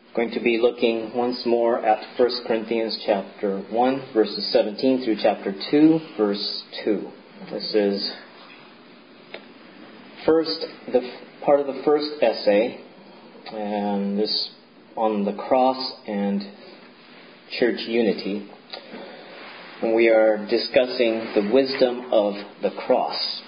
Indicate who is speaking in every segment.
Speaker 1: Going to be looking once more at 1 Corinthians chapter 1, verses 17 through chapter 2, verse 2. This is the part of the first essay, and this on the cross and church unity. And we are discussing the wisdom of the cross.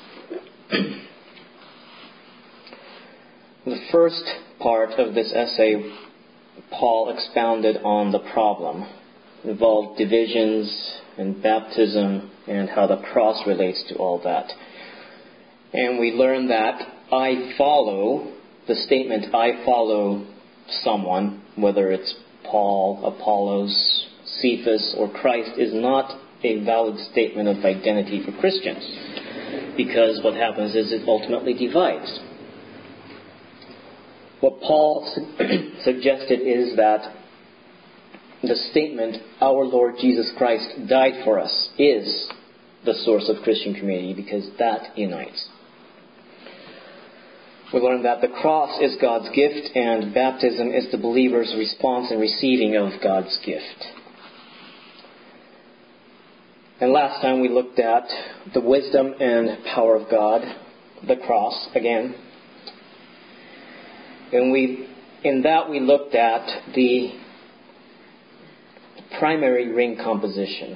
Speaker 1: The first part of this essay, Paul expounded on the problem. It involved divisions and baptism and how the cross relates to all that. And we learned that the statement I follow someone, whether it's Paul, Apollos, Cephas, or Christ, is not a valid statement of identity for Christians. Because what happens is it ultimately divides. What Paul suggested is that the statement, our Lord Jesus Christ died for us, is the source of Christian community because that unites. We learned that the cross is God's gift and baptism is the believer's response and receiving of God's gift. And last time we looked at the wisdom and power of God, the cross again. And in that we looked at the primary ring composition.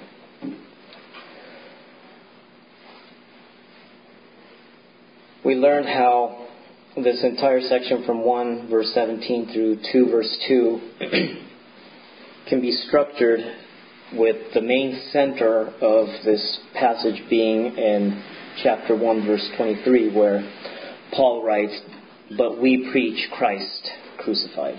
Speaker 1: We learned how this entire section from 1 verse 17 through 2 verse 2 can be structured with the main center of this passage being in chapter 1 verse 23, where Paul writes, "But we preach Christ crucified."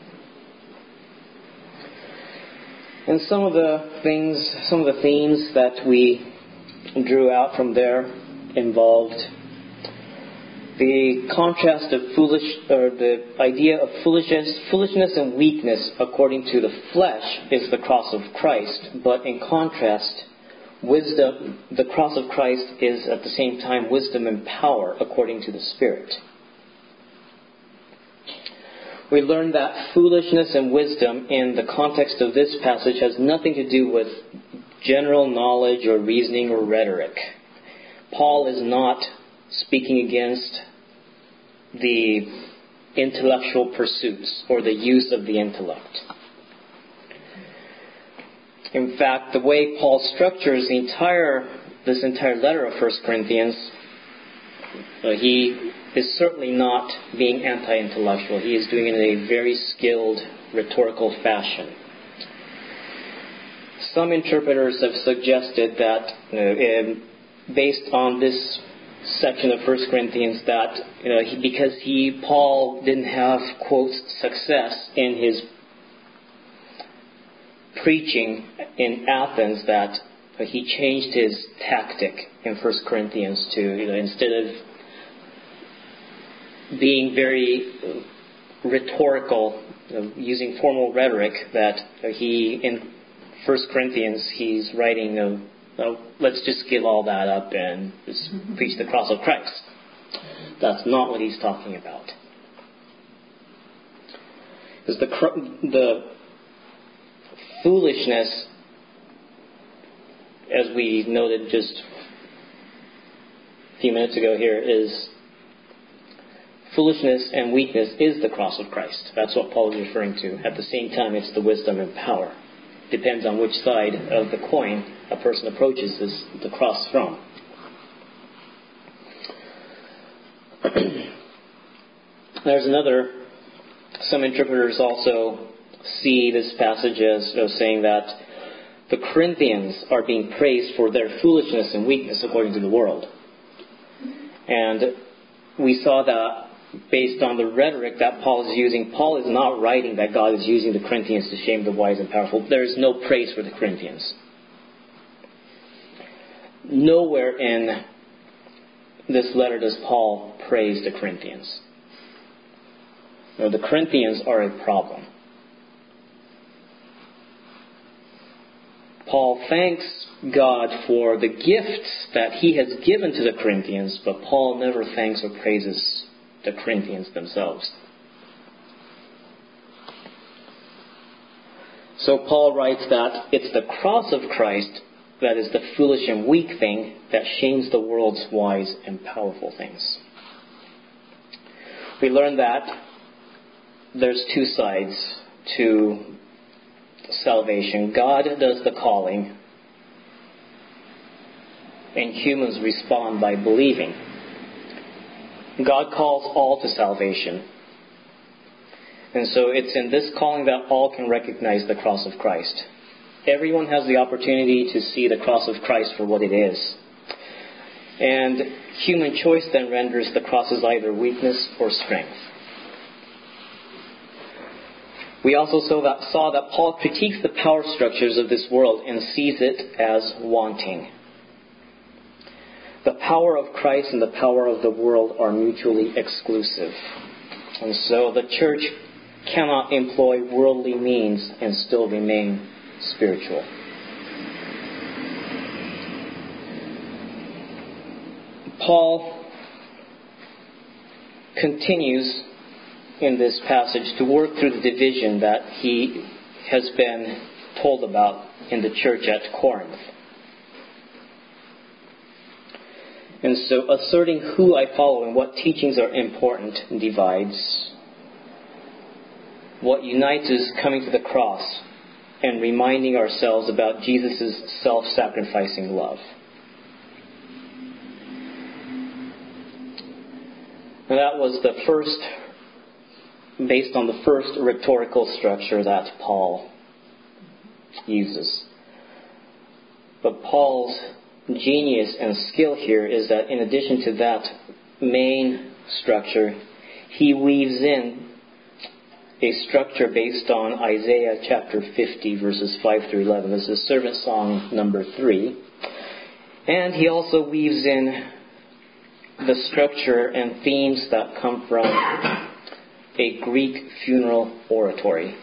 Speaker 1: And some of the themes that we drew out from there involved the contrast of the idea of foolishness and weakness according to the flesh is the cross of Christ, but in contrast, wisdom, the cross of Christ is at the same time wisdom and power according to the Spirit. We learned that foolishness and wisdom in the context of this passage has nothing to do with general knowledge or reasoning or rhetoric. Paul is not speaking against the intellectual pursuits or the use of the intellect. In fact, the way Paul structures this entire letter of 1 Corinthians, he is certainly not being anti-intellectual. He is doing it in a very skilled rhetorical fashion. Some interpreters have suggested that based on this section of 1 Corinthians that because Paul didn't have, quote, success in his preaching in Athens, that he changed his tactic in 1 Corinthians to, instead of being very rhetorical, using formal rhetoric, that in 1 Corinthians he's writing let's just give all that up and just preach the cross of Christ. That's not what he's talking about. Because the foolishness, as we noted just a few minutes ago here, is foolishness and weakness is the cross of Christ. That's what Paul is referring to. At the same time, it's the wisdom and power. Depends on which side of the coin a person approaches the cross from. Some interpreters also see this passage as saying that the Corinthians are being praised for their foolishness and weakness according to the world. And we saw that based on the rhetoric that Paul is using. Paul is not writing that God is using the Corinthians to shame the wise and powerful. There is no praise for the Corinthians. Nowhere in this letter does Paul praise the Corinthians. No, the Corinthians are a problem. Paul thanks God for the gifts that he has given to the Corinthians, but Paul never thanks or praises the Corinthians themselves. So Paul writes that it's the cross of Christ that is the foolish and weak thing that shames the world's wise and powerful things. We learn that there's two sides to salvation. God does the calling, and humans respond by believing. God calls all to salvation. And so it's in this calling that all can recognize the cross of Christ. Everyone has the opportunity to see the cross of Christ for what it is. And human choice then renders the cross as either weakness or strength. We also saw that Paul critiques the power structures of this world and sees it as wanting. The power of Christ and the power of the world are mutually exclusive. And so the church cannot employ worldly means and still remain spiritual. Paul continues in this passage to work through the division that he has been told about in the church at Corinth. And so asserting who I follow and what teachings are important divides. What unites is coming to the cross and reminding ourselves about Jesus' self-sacrificing love. And that was the first, based on the first rhetorical structure that Paul uses. But Paul's genius and skill here is that in addition to that main structure, he weaves in a structure based on Isaiah chapter 50 verses 5 through 11. This is servant song number 3. And he also weaves in the structure and themes that come from a Greek funeral oratory.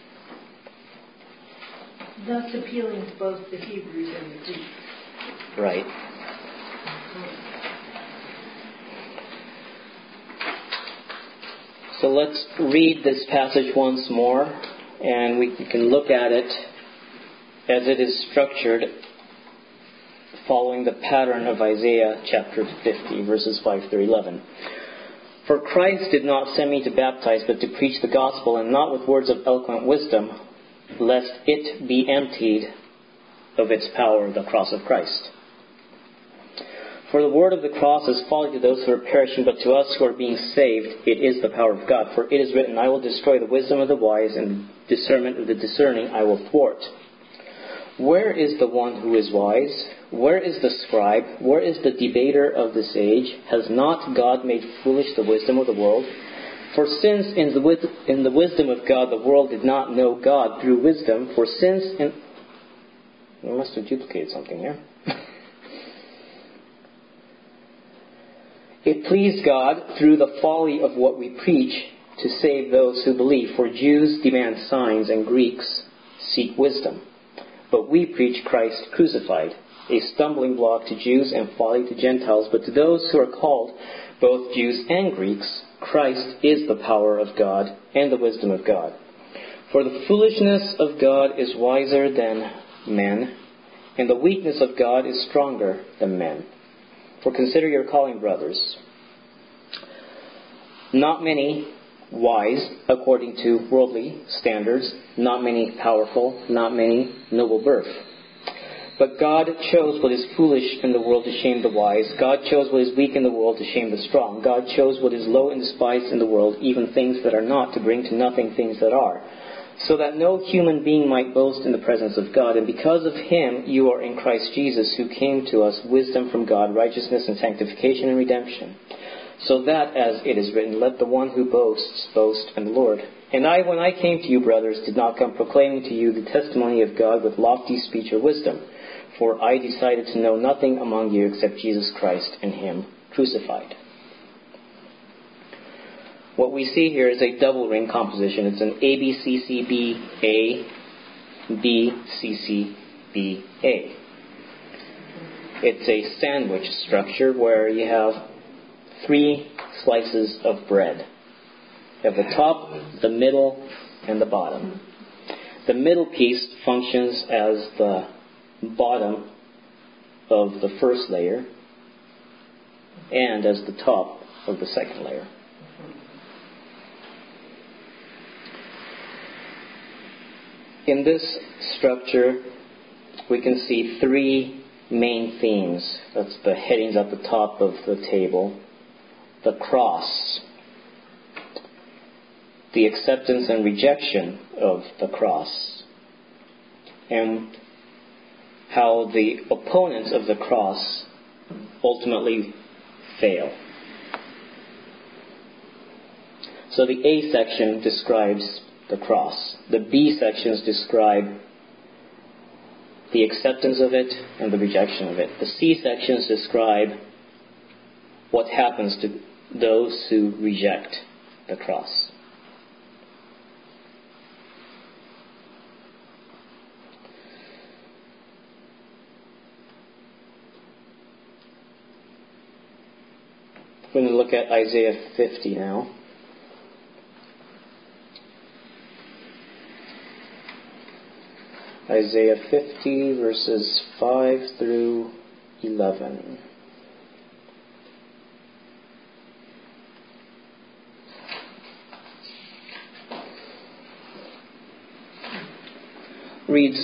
Speaker 2: Thus appealing to both the Hebrews and the Greeks.
Speaker 1: Right. So let's read this passage once more, and we can look at it as it is structured following the pattern of Isaiah chapter 50, verses 5 through 11. For Christ did not send me to baptize, but to preach the gospel, and not with words of eloquent wisdom, lest it be emptied of its power, the cross of Christ. For the word of the cross is folly to those who are perishing, but to us who are being saved, it is the power of God. For it is written, I will destroy the wisdom of the wise, and the discernment of the discerning I will thwart. Where is the one who is wise? Where is the scribe? Where is the debater of this age? Has not God made foolish the wisdom of the world? For since in the wisdom of God the world did not know God through wisdom, I must have duplicated something here. It pleased God through the folly of what we preach to save those who believe. For Jews demand signs and Greeks seek wisdom. But we preach Christ crucified, a stumbling block to Jews and folly to Gentiles. But to those who are called, both Jews and Greeks, Christ is the power of God and the wisdom of God. For the foolishness of God is wiser than men, and the weakness of God is stronger than men. For consider your calling, brothers. Not many wise, according to worldly standards, not many powerful, not many noble birth. But God chose what is foolish in the world to shame the wise. God chose what is weak in the world to shame the strong. God chose what is low and despised in the world, even things that are not, to bring to nothing things that are, so that no human being might boast in the presence of God. And because of him you are in Christ Jesus, who came to us wisdom from God, righteousness and sanctification and redemption. So that, as it is written, let the one who boasts boast in the Lord. And I, when I came to you, brothers, did not come proclaiming to you the testimony of God with lofty speech or wisdom. For I decided to know nothing among you except Jesus Christ and him crucified. What we see here is a double ring composition. It's an ABCCBA, BCCBA. It's a sandwich structure where you have 3 slices of bread. You have the top, the middle, and the bottom. The middle piece functions as the bottom of the first layer and as the top of the second layer. In this structure, we can see three main themes. That's the headings at the top of the table. The cross, the acceptance and rejection of the cross, and how the opponents of the cross ultimately fail. So the A section describes the cross. The B sections describe the acceptance of it and the rejection of it. The C sections describe what happens to those who reject the cross. We're going to look at Isaiah 50 now. Isaiah 50 verses 5 through 11. Reads,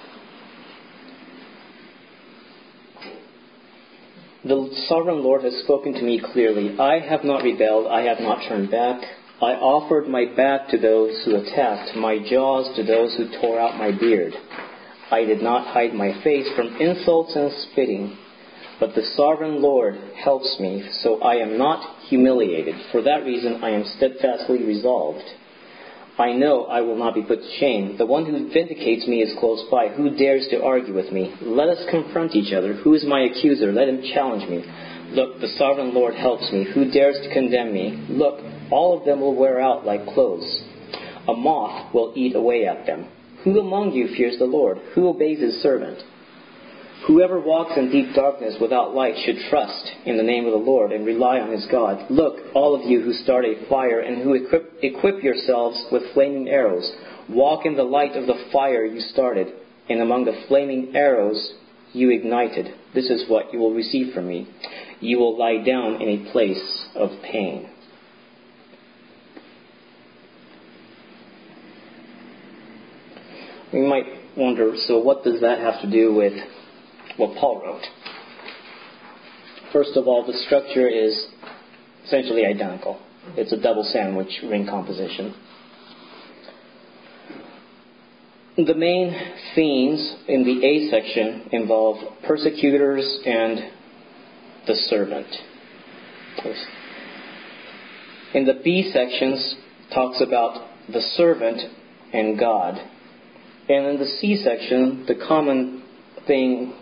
Speaker 1: "The sovereign Lord has spoken to me clearly. I have not rebelled, I have not turned back. I offered my back to those who attacked, my jaws to those who tore out my beard. I did not hide my face from insults and spitting. But the sovereign Lord helps me, so I am not humiliated. For that reason I am steadfastly resolved. I know I will not be put to shame. The one who vindicates me is close by. Who dares to argue with me? Let us confront each other. Who is my accuser? Let him challenge me. Look, the sovereign Lord helps me. Who dares to condemn me? Look, all of them will wear out like clothes. A moth will eat away at them. Who among you fears the Lord? Who obeys his servant? Whoever walks in deep darkness without light should trust in the name of the Lord and rely on his God. Look, all of you who start a fire and who equip yourselves with flaming arrows, walk in the light of the fire you started, and among the flaming arrows you ignited. This is what you will receive from me. You will lie down in a place of pain." We might wonder, so what does that have to do with what Paul wrote? First of all, the structure is essentially identical. It's a double sandwich ring composition. The main themes in the A section involve persecutors and the servant. In the B sections, talks about the servant and God. And in the C section, the common thing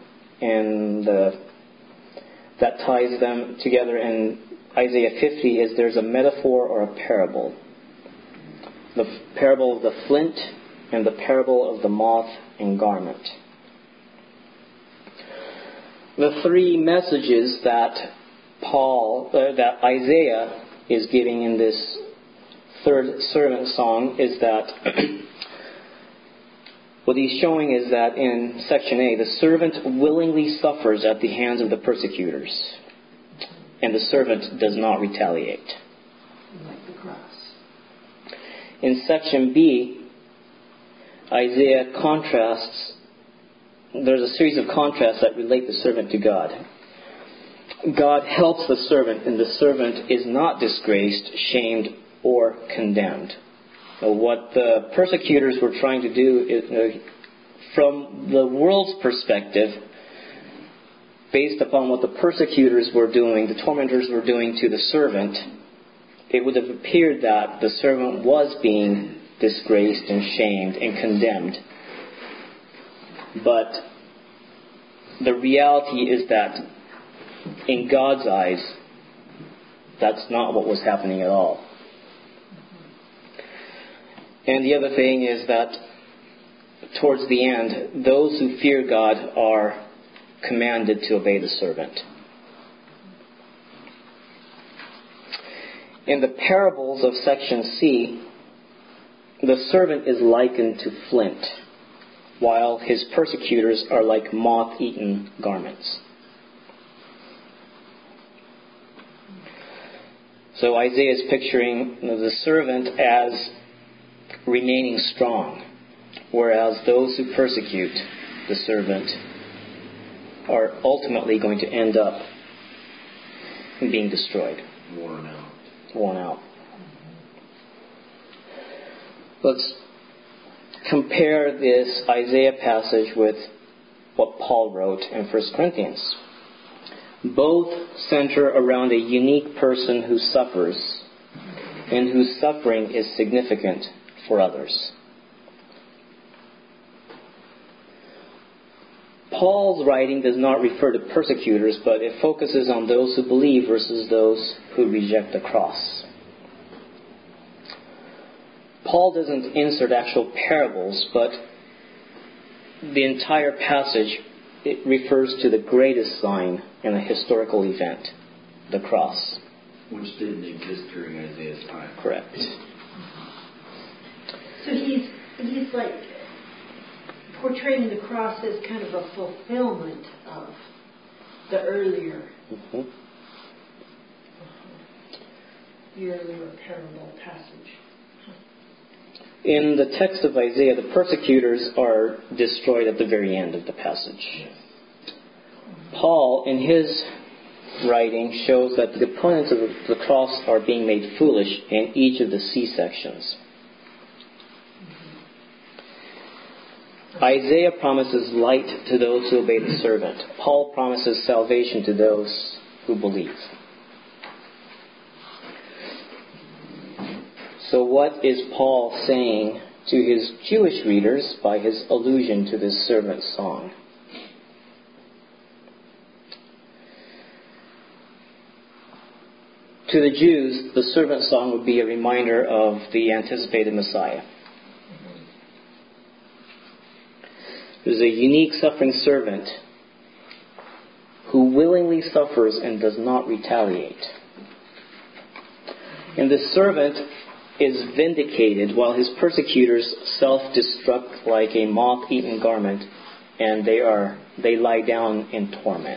Speaker 1: that ties them together in Isaiah 50 is there's a metaphor or a parable. The parable of the flint and the parable of the moth and garment. The three messages that Isaiah is giving in this third servant song is that what he's showing is that in section A, the servant willingly suffers at the hands of the persecutors, and the servant does not retaliate.
Speaker 2: Like the cross.
Speaker 1: In section B, Isaiah contrasts, there's a series of contrasts that relate the servant to God. God helps the servant, and the servant is not disgraced, shamed, or condemned. What the persecutors were trying to do is, from the world's perspective, based upon what the persecutors were doing, the tormentors were doing to the servant, it would have appeared that the servant was being disgraced and shamed and condemned. But the reality is that in God's eyes, that's not what was happening at all. And the other thing is that towards the end, those who fear God are commanded to obey the servant. In the parables of section C, the servant is likened to flint, while his persecutors are like moth-eaten garments. So Isaiah is picturing the servant as remaining strong, whereas those who persecute the servant are ultimately going to end up being destroyed. Worn out. Let's compare this Isaiah passage with what Paul wrote in 1 Corinthians. Both center around a unique person who suffers and whose suffering is significant for others. Paul's writing does not refer to persecutors, but it focuses on those who believe versus those who reject the cross. Paul doesn't insert actual parables, but the entire passage, it refers to the greatest sign in a historical event, the cross.
Speaker 3: Which didn't exist during Isaiah's time.
Speaker 1: Correct.
Speaker 2: So he's like portraying the cross as kind of a fulfillment of the earlier, the earlier parable passage.
Speaker 1: In the text of Isaiah, the persecutors are destroyed at the very end of the passage. Paul, in his writing, shows that the opponents of the cross are being made foolish in each of the C-sections. Isaiah promises light to those who obey the servant. Paul promises salvation to those who believe. So what is Paul saying to his Jewish readers by his allusion to this servant song? To the Jews, the servant song would be a reminder of the anticipated Messiah. There's a unique suffering servant who willingly suffers and does not retaliate. And this servant is vindicated while his persecutors self-destruct like a moth-eaten garment, and they lie down in torment.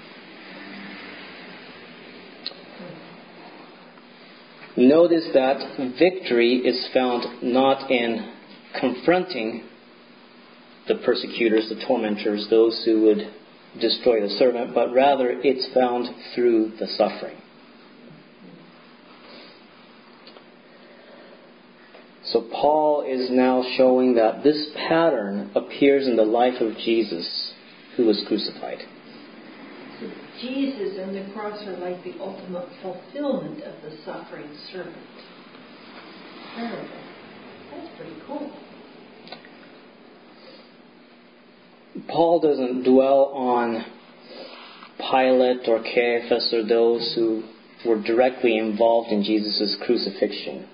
Speaker 1: Notice that victory is found not in confronting the persecutors, the tormentors, those who would destroy the servant, but rather it's found through the suffering. So Paul is now showing that this pattern appears in the life of Jesus, who was crucified.
Speaker 2: So Jesus and the cross are like the ultimate fulfillment of the suffering servant. Terrible. That's pretty cool.
Speaker 1: Paul doesn't dwell on Pilate or Caiaphas or those who were directly involved in Jesus' crucifixion.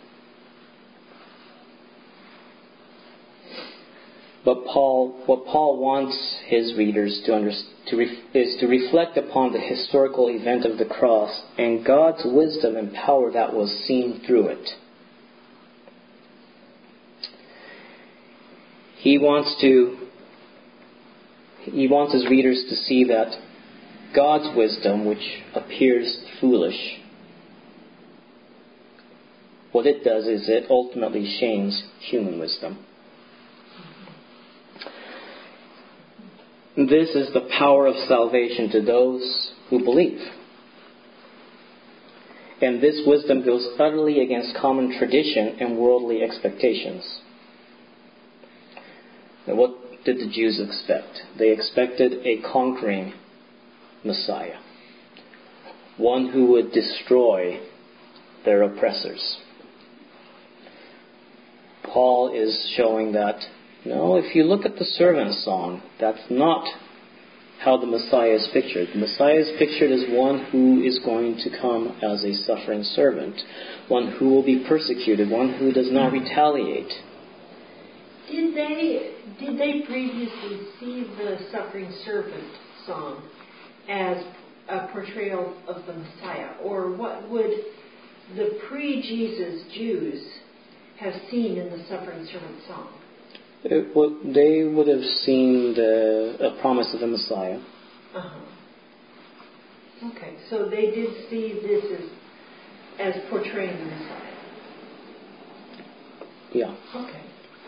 Speaker 1: But what Paul wants his readers is to reflect upon the historical event of the cross and God's wisdom and power that was seen through it. He wants his readers to see that God's wisdom, which appears foolish, what it does is it ultimately shames human wisdom. This is the power of salvation to those who believe. And this wisdom goes utterly against common tradition and worldly expectations. Now, what did the Jews expect? They expected a conquering Messiah, one who would destroy their oppressors. Paul is showing that, no, if you look at the servant song, that's not how the Messiah is pictured. The Messiah is pictured as one who is going to come as a suffering servant, one who will be persecuted, one who does not retaliate.
Speaker 2: Did they previously see the suffering servant song as a portrayal of the Messiah? Or what would the pre-Jesus Jews have seen in the suffering servant song?
Speaker 1: They would have seen a promise of the Messiah.
Speaker 2: Uh-huh. Okay, so they did see this as portraying the Messiah.
Speaker 1: Yeah.
Speaker 2: Okay.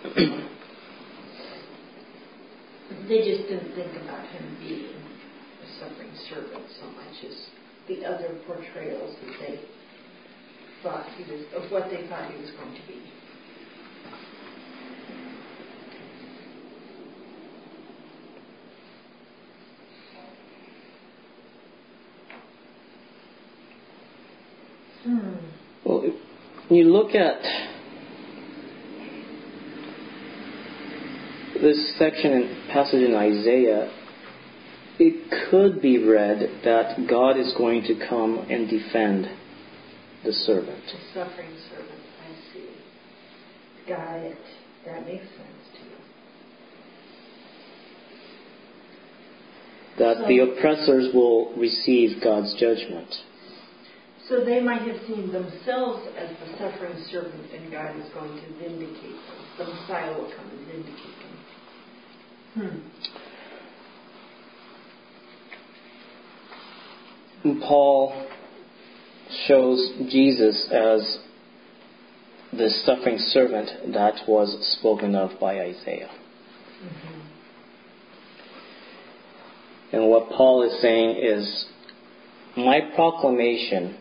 Speaker 2: They just didn't think about him being a suffering servant so much as the other portrayals that they thought of what they thought he was going to be.
Speaker 1: Well, if you look at this section and passage in Isaiah, it could be read that God is going to come and defend the servant.
Speaker 2: The suffering servant, I see. Got it. That makes sense to you.
Speaker 1: That the oppressors will receive God's judgment.
Speaker 2: So they might have seen themselves as the suffering servant, and God is going to vindicate them. The Messiah will come and vindicate them.
Speaker 1: Paul shows Jesus as the suffering servant that was spoken of by Isaiah.
Speaker 2: Mm-hmm.
Speaker 1: And what Paul is saying is, my proclamation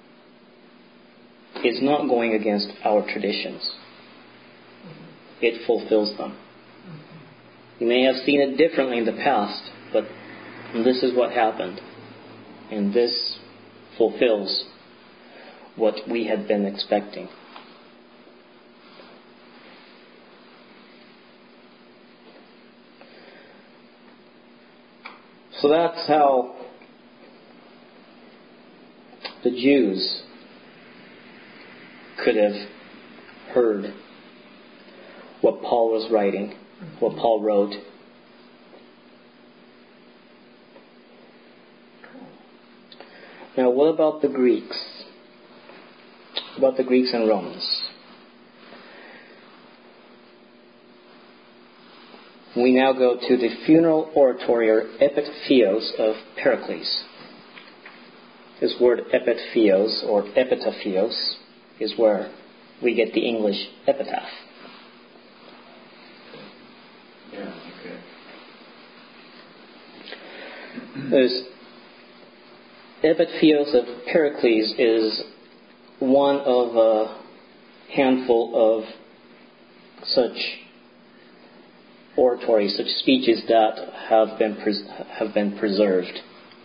Speaker 1: is not going against our traditions.
Speaker 2: Mm-hmm.
Speaker 1: It fulfills them.
Speaker 2: Mm-hmm.
Speaker 1: You may have seen it differently in the past, but this is what happened. And this fulfills what we had been expecting. So that's how the Jews could have heard what Paul was writing, what Paul wrote. Now, what about the Greeks? What about the Greeks and Romans? We now go to the funeral oratory or epitaphios of Pericles. This word epitaphios or epitaphios is where we get the English epitaph.
Speaker 3: Yeah, okay.
Speaker 1: There's epitaphios of Pericles is one of a handful of such oratories, such speeches that have been preserved.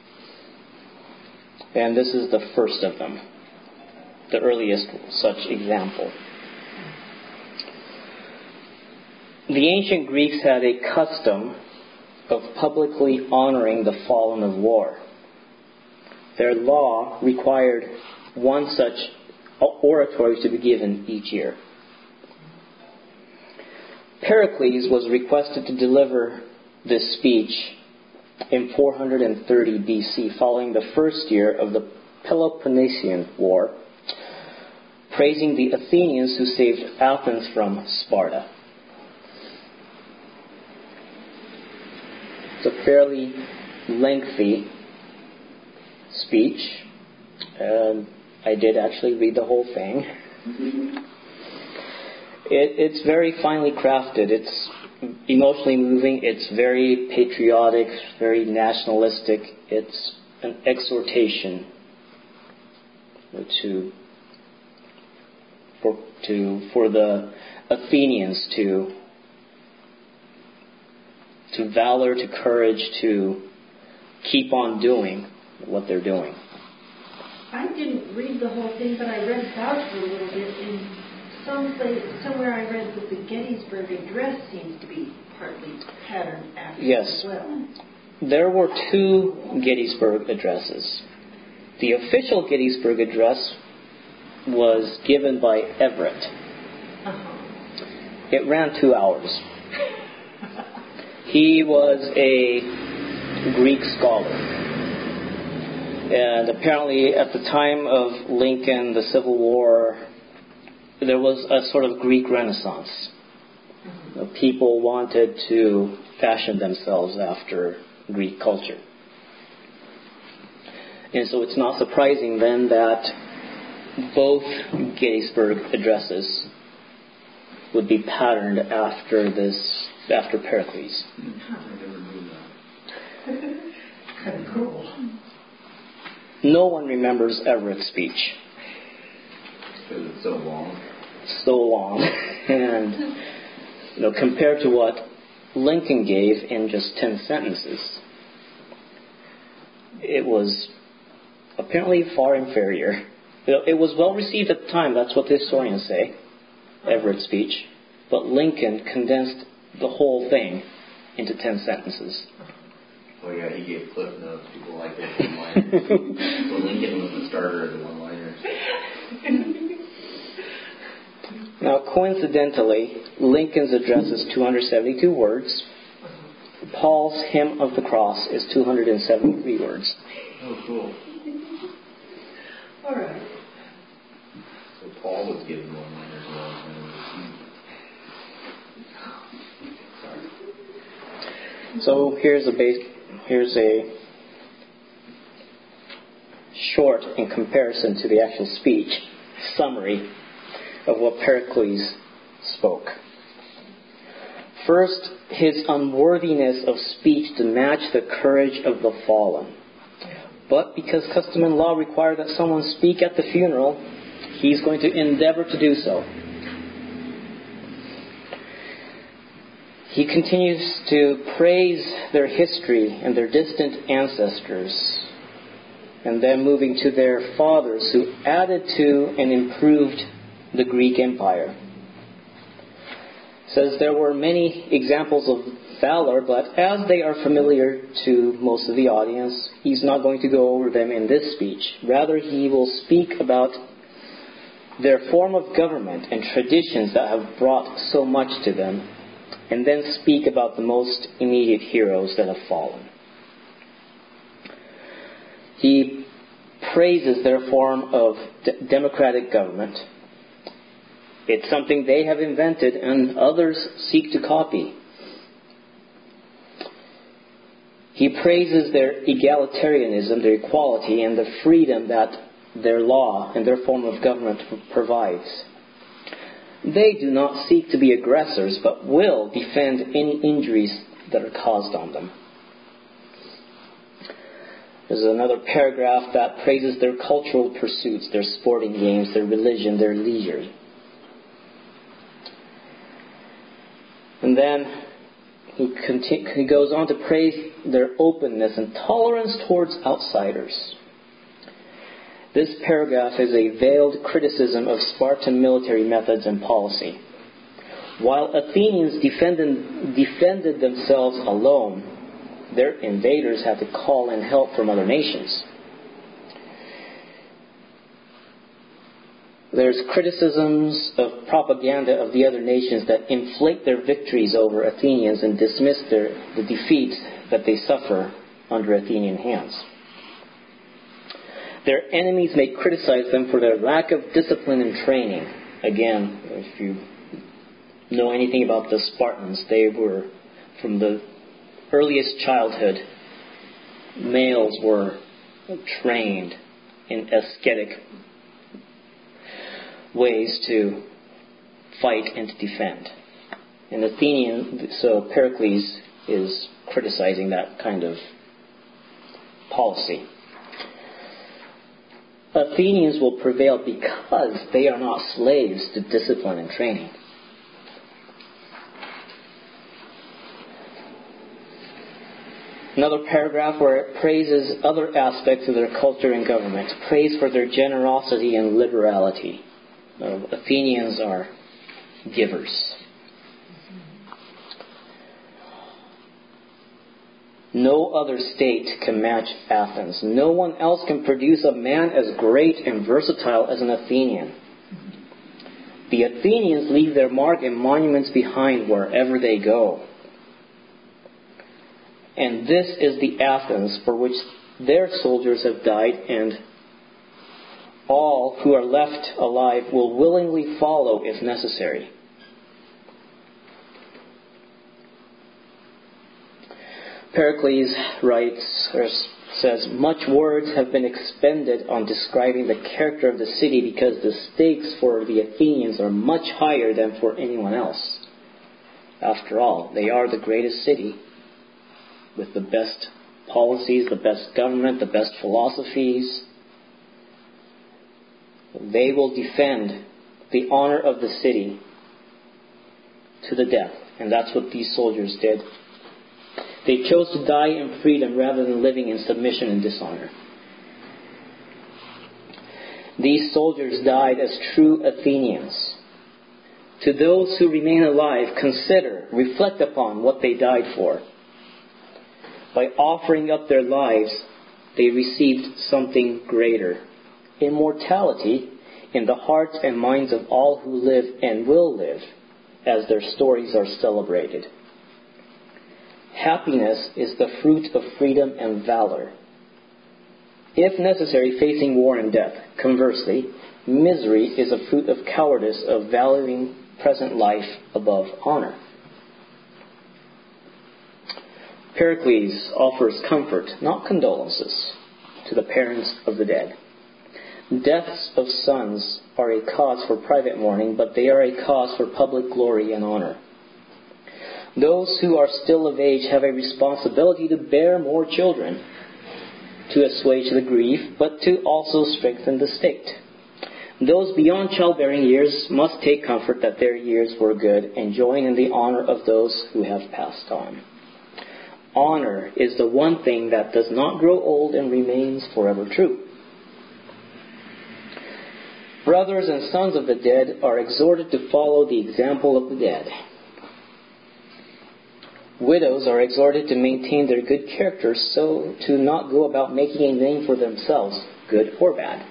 Speaker 1: And this is the first of them, the earliest such example. The ancient Greeks had a custom of publicly honoring the fallen of war. Their law required one such oratory to be given each year. Pericles was requested to deliver this speech in 430 BC, following the first year of the Peloponnesian War, praising the Athenians who saved Athens from Sparta. It's a fairly lengthy speech. I did actually read the whole thing. It's very finely crafted. It's emotionally moving. It's very patriotic, very nationalistic. It's an exhortation for the Athenians to valor, to courage, to keep on doing what they're doing.
Speaker 2: I didn't read the whole thing, but I read about it a little bit. In somewhere I read that the Gettysburg Address seems to be partly patterned after
Speaker 1: Yes.
Speaker 2: as well.
Speaker 1: There were two Gettysburg Addresses. The official Gettysburg Address was given by Everett.
Speaker 2: Uh-huh.
Speaker 1: It ran 2 hours. He was a Greek scholar. And apparently at the time of Lincoln, the Civil War, there was a sort of Greek Renaissance. People wanted to fashion themselves after Greek culture. And so it's not surprising then that both Gettysburg addresses would be patterned after Pericles.
Speaker 3: I never knew that.
Speaker 2: Kind of cool.
Speaker 1: No one remembers Everett's speech.
Speaker 3: Because it's so long.
Speaker 1: So long. And, compared to what Lincoln gave in just 10 sentences, it was apparently far inferior. It was well received at the time, that's what the historians say, Everett's speech. But Lincoln condensed the whole thing into 10 sentences.
Speaker 3: Oh yeah, he gave clip notes. People like it. One-liners. So Lincoln was the starter of the one-liners.
Speaker 1: Now, coincidentally, Lincoln's address is 272 words. Paul's hymn of the cross is 273 words.
Speaker 3: Oh, cool.
Speaker 2: All right.
Speaker 3: So Paul was given one-liners a long time ago. Sorry.
Speaker 1: So here's a short, in comparison to the actual speech, summary of what Pericles spoke. First, his unworthiness of speech to match the courage of the fallen. But because custom and law require that someone speak at the funeral, he's going to endeavor to do so. He continues to praise their history and their distant ancestors, and then moving to their fathers who added to and improved the Greek Empire. Says there were many examples of valor, but as they are familiar to most of the audience, he's not going to go over them in this speech. Rather, he will speak about their form of government and traditions that have brought so much to them, and then speak about the most immediate heroes that have fallen. He praises their form of democratic government. It's something they have invented and others seek to copy. He praises their egalitarianism, their equality, and the freedom that their law and their form of government provides. They do not seek to be aggressors, but will defend any injuries that are caused on them. There's another paragraph that praises their cultural pursuits, their sporting games, their religion, their leisure. And then he goes on to praise their openness and tolerance towards outsiders. This paragraph is a veiled criticism of Spartan military methods and policy. While Athenians defended themselves alone, their invaders had to call in help from other nations. There's criticisms of propaganda of the other nations that inflate their victories over Athenians and dismiss the defeat that they suffer under Athenian hands. Their enemies may criticize them for their lack of discipline and training. Again, if you know anything about the Spartans, they were, from the earliest childhood, males were trained in ascetic ways to fight and to defend. And so Pericles is criticizing that kind of policy. Athenians will prevail because they are not slaves to discipline and training. Another paragraph where it praises other aspects of their culture and government. Praise for their generosity and liberality. Athenians are givers. No other state can match Athens. No one else can produce a man as great and versatile as an Athenian. The Athenians leave their mark and monuments behind wherever they go. And this is the Athens for which their soldiers have died and all who are left alive will willingly follow if necessary. Pericles writes, or says, much words have been expended on describing the character of the city because the stakes for the Athenians are much higher than for anyone else. After all, they are the greatest city with the best policies, the best government, the best philosophies. They will defend the honor of the city to the death. And that's what these soldiers did. They chose to die in freedom rather than living in submission and dishonor. These soldiers died as true Athenians. To those who remain alive, consider, reflect upon what they died for. By offering up their lives, they received something greater. Immortality in the hearts and minds of all who live and will live as their stories are celebrated. Happiness is the fruit of freedom and valor. If necessary, facing war and death. Conversely, misery is a fruit of cowardice, of valuing present life above honor. Pericles offers comfort, not condolences, to the parents of the dead. Deaths of sons are a cause for private mourning, but they are a cause for public glory and honor. Those who are still of age have a responsibility to bear more children, to assuage the grief, but to also strengthen the state. Those beyond childbearing years must take comfort that their years were good and join in the honor of those who have passed on. Honor is the one thing that does not grow old and remains forever true. Brothers and sons of the dead are exhorted to follow the example of the dead. Widows are exhorted to maintain their good character so to not go about making a name for themselves, good or bad.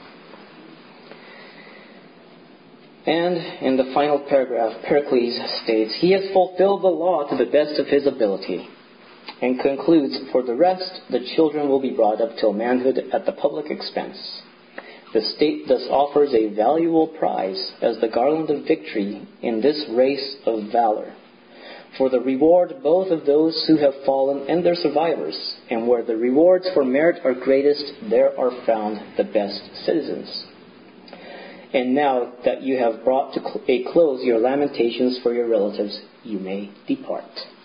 Speaker 1: And in the final paragraph, Pericles states, he has fulfilled the law to the best of his ability, and concludes, for the rest, the children will be brought up till manhood at the public expense. The state thus offers a valuable prize as the garland of victory in this race of valor, for the reward both of those who have fallen and their survivors. And where the rewards for merit are greatest, there are found the best citizens. And now that you have brought to a close your lamentations for your relatives, you may depart.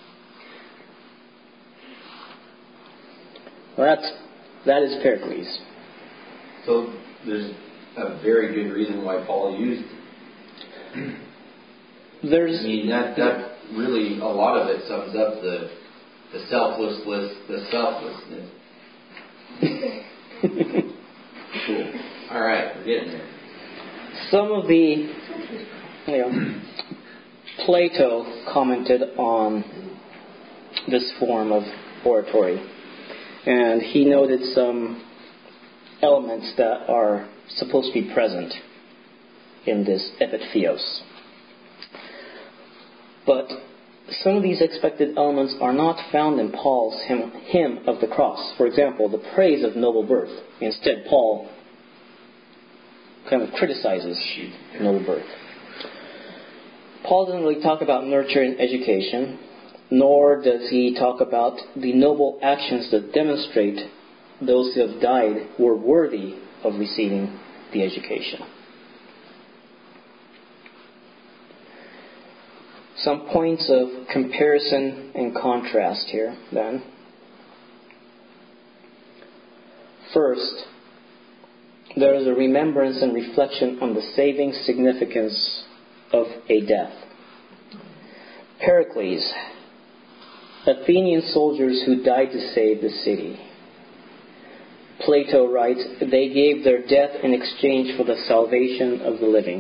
Speaker 1: Well, that is Pericles.
Speaker 3: So there's a very good reason why Paul used that really, a lot of it sums up the selflessness. Cool. All right, we're getting there.
Speaker 1: Some of the, Plato commented on this form of oratory, and he noted some elements that are supposed to be present in this epitaphios. But some of these expected elements are not found in Paul's hymn of the cross. For example, the praise of noble birth. Instead, Paul kind of criticizes noble birth. Paul doesn't really talk about nurture and education, nor does he talk about the noble actions that demonstrate those who have died were worthy of receiving the education. Some points of comparison and contrast here, then. First, there is a remembrance and reflection on the saving significance of a death. Pericles, Athenian soldiers who died to save the city. Plato writes, they gave their death in exchange for the salvation of the living.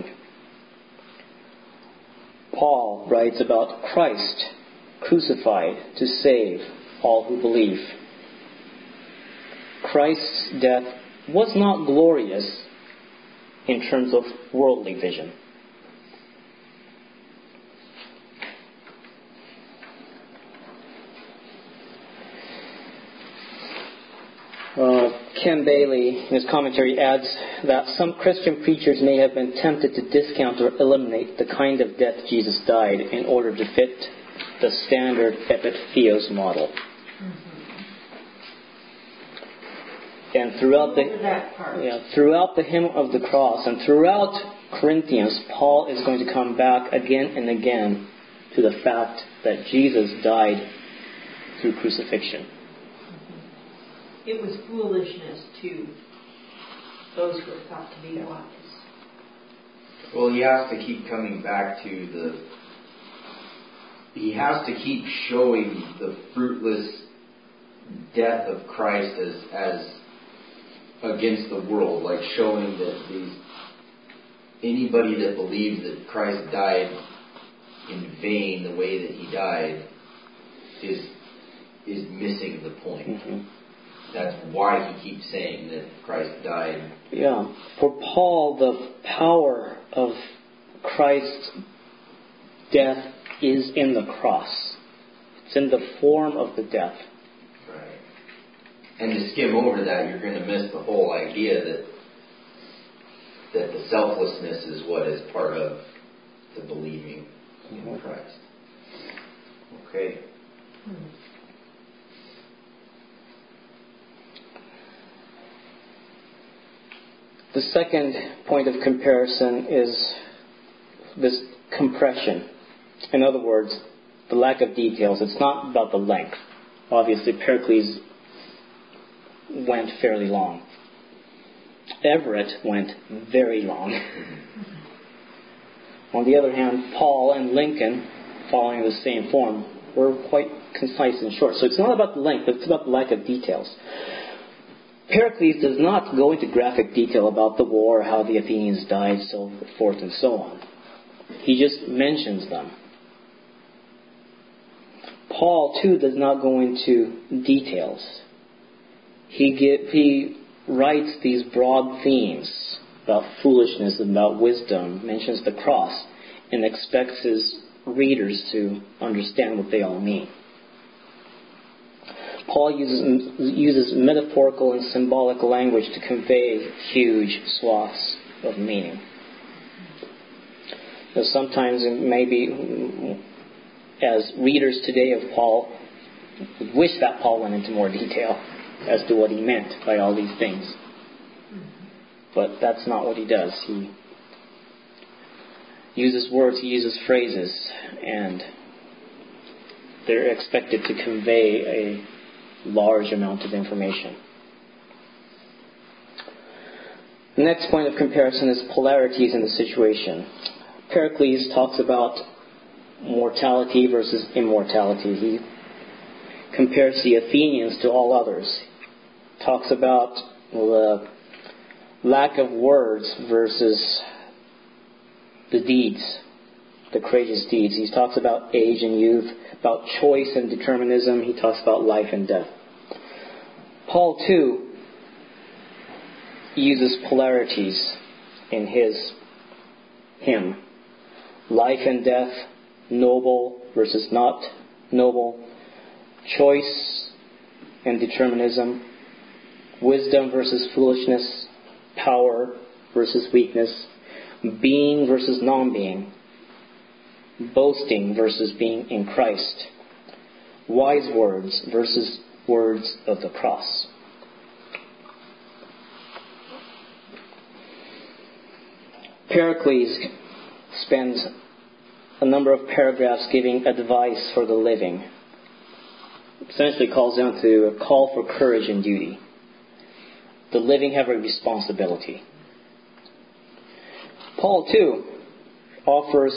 Speaker 1: Paul writes about Christ crucified to save all who believe. Christ's death was not glorious in terms of worldly vision. Ken Bailey, in his commentary, adds that some Christian preachers may have been tempted to discount or eliminate the kind of death Jesus died in order to fit the standard epitaphios model. And throughout the hymn of the cross and throughout Corinthians, Paul is going to come back again and again to the fact that Jesus died through crucifixion.
Speaker 2: It was foolishness to those who are thought to be wise.
Speaker 3: Well, he has to keep coming back to he has to keep showing the fruitless death of Christ as against the world, like showing that anybody that believes that Christ died in vain the way that he died is missing the point. Mm-hmm. That's why he keeps saying that Christ died.
Speaker 1: Yeah. For Paul, the power of Christ's death is in the cross. It's in the form of the death.
Speaker 3: Right. And to skim over that, you're going to miss the whole idea that the selflessness is what is part of the believing in Christ. Okay.
Speaker 1: The second point of comparison is this compression. In other words, the lack of details. It's not about the length. Obviously, Pericles went fairly long. Everett went very long. On the other hand, Paul and Lincoln, following the same form, were quite concise and short. So it's not about the length, but it's about the lack of details. Pericles does not go into graphic detail about the war, how the Athenians died, so forth and so on. He just mentions them. Paul, too, does not go into details. He writes these broad themes about foolishness, about wisdom, mentions the cross, and expects his readers to understand what they all mean. Paul uses metaphorical and symbolic language to convey huge swaths of meaning. Now, sometimes maybe as readers today of Paul wish that Paul went into more detail as to what he meant by all these things. But that's not what he does. He uses words, he uses phrases, and they're expected to convey a large amount of information. The next point of comparison is polarities in the situation. Pericles talks about mortality versus immortality. He compares the Athenians to all others. Talks about the lack of words versus the deeds, the courageous deeds. He talks about age and youth, about choice and determinism. He talks about life and death. Paul, too, uses polarities in his hymn. Life and death, noble versus not noble, choice and determinism, wisdom versus foolishness, power versus weakness, being versus non-being, boasting versus being in Christ, wise words versus words of the cross. Pericles spends a number of paragraphs giving advice for the living. Essentially calls down to a call for courage and duty. The living have a responsibility. Paul, too, offers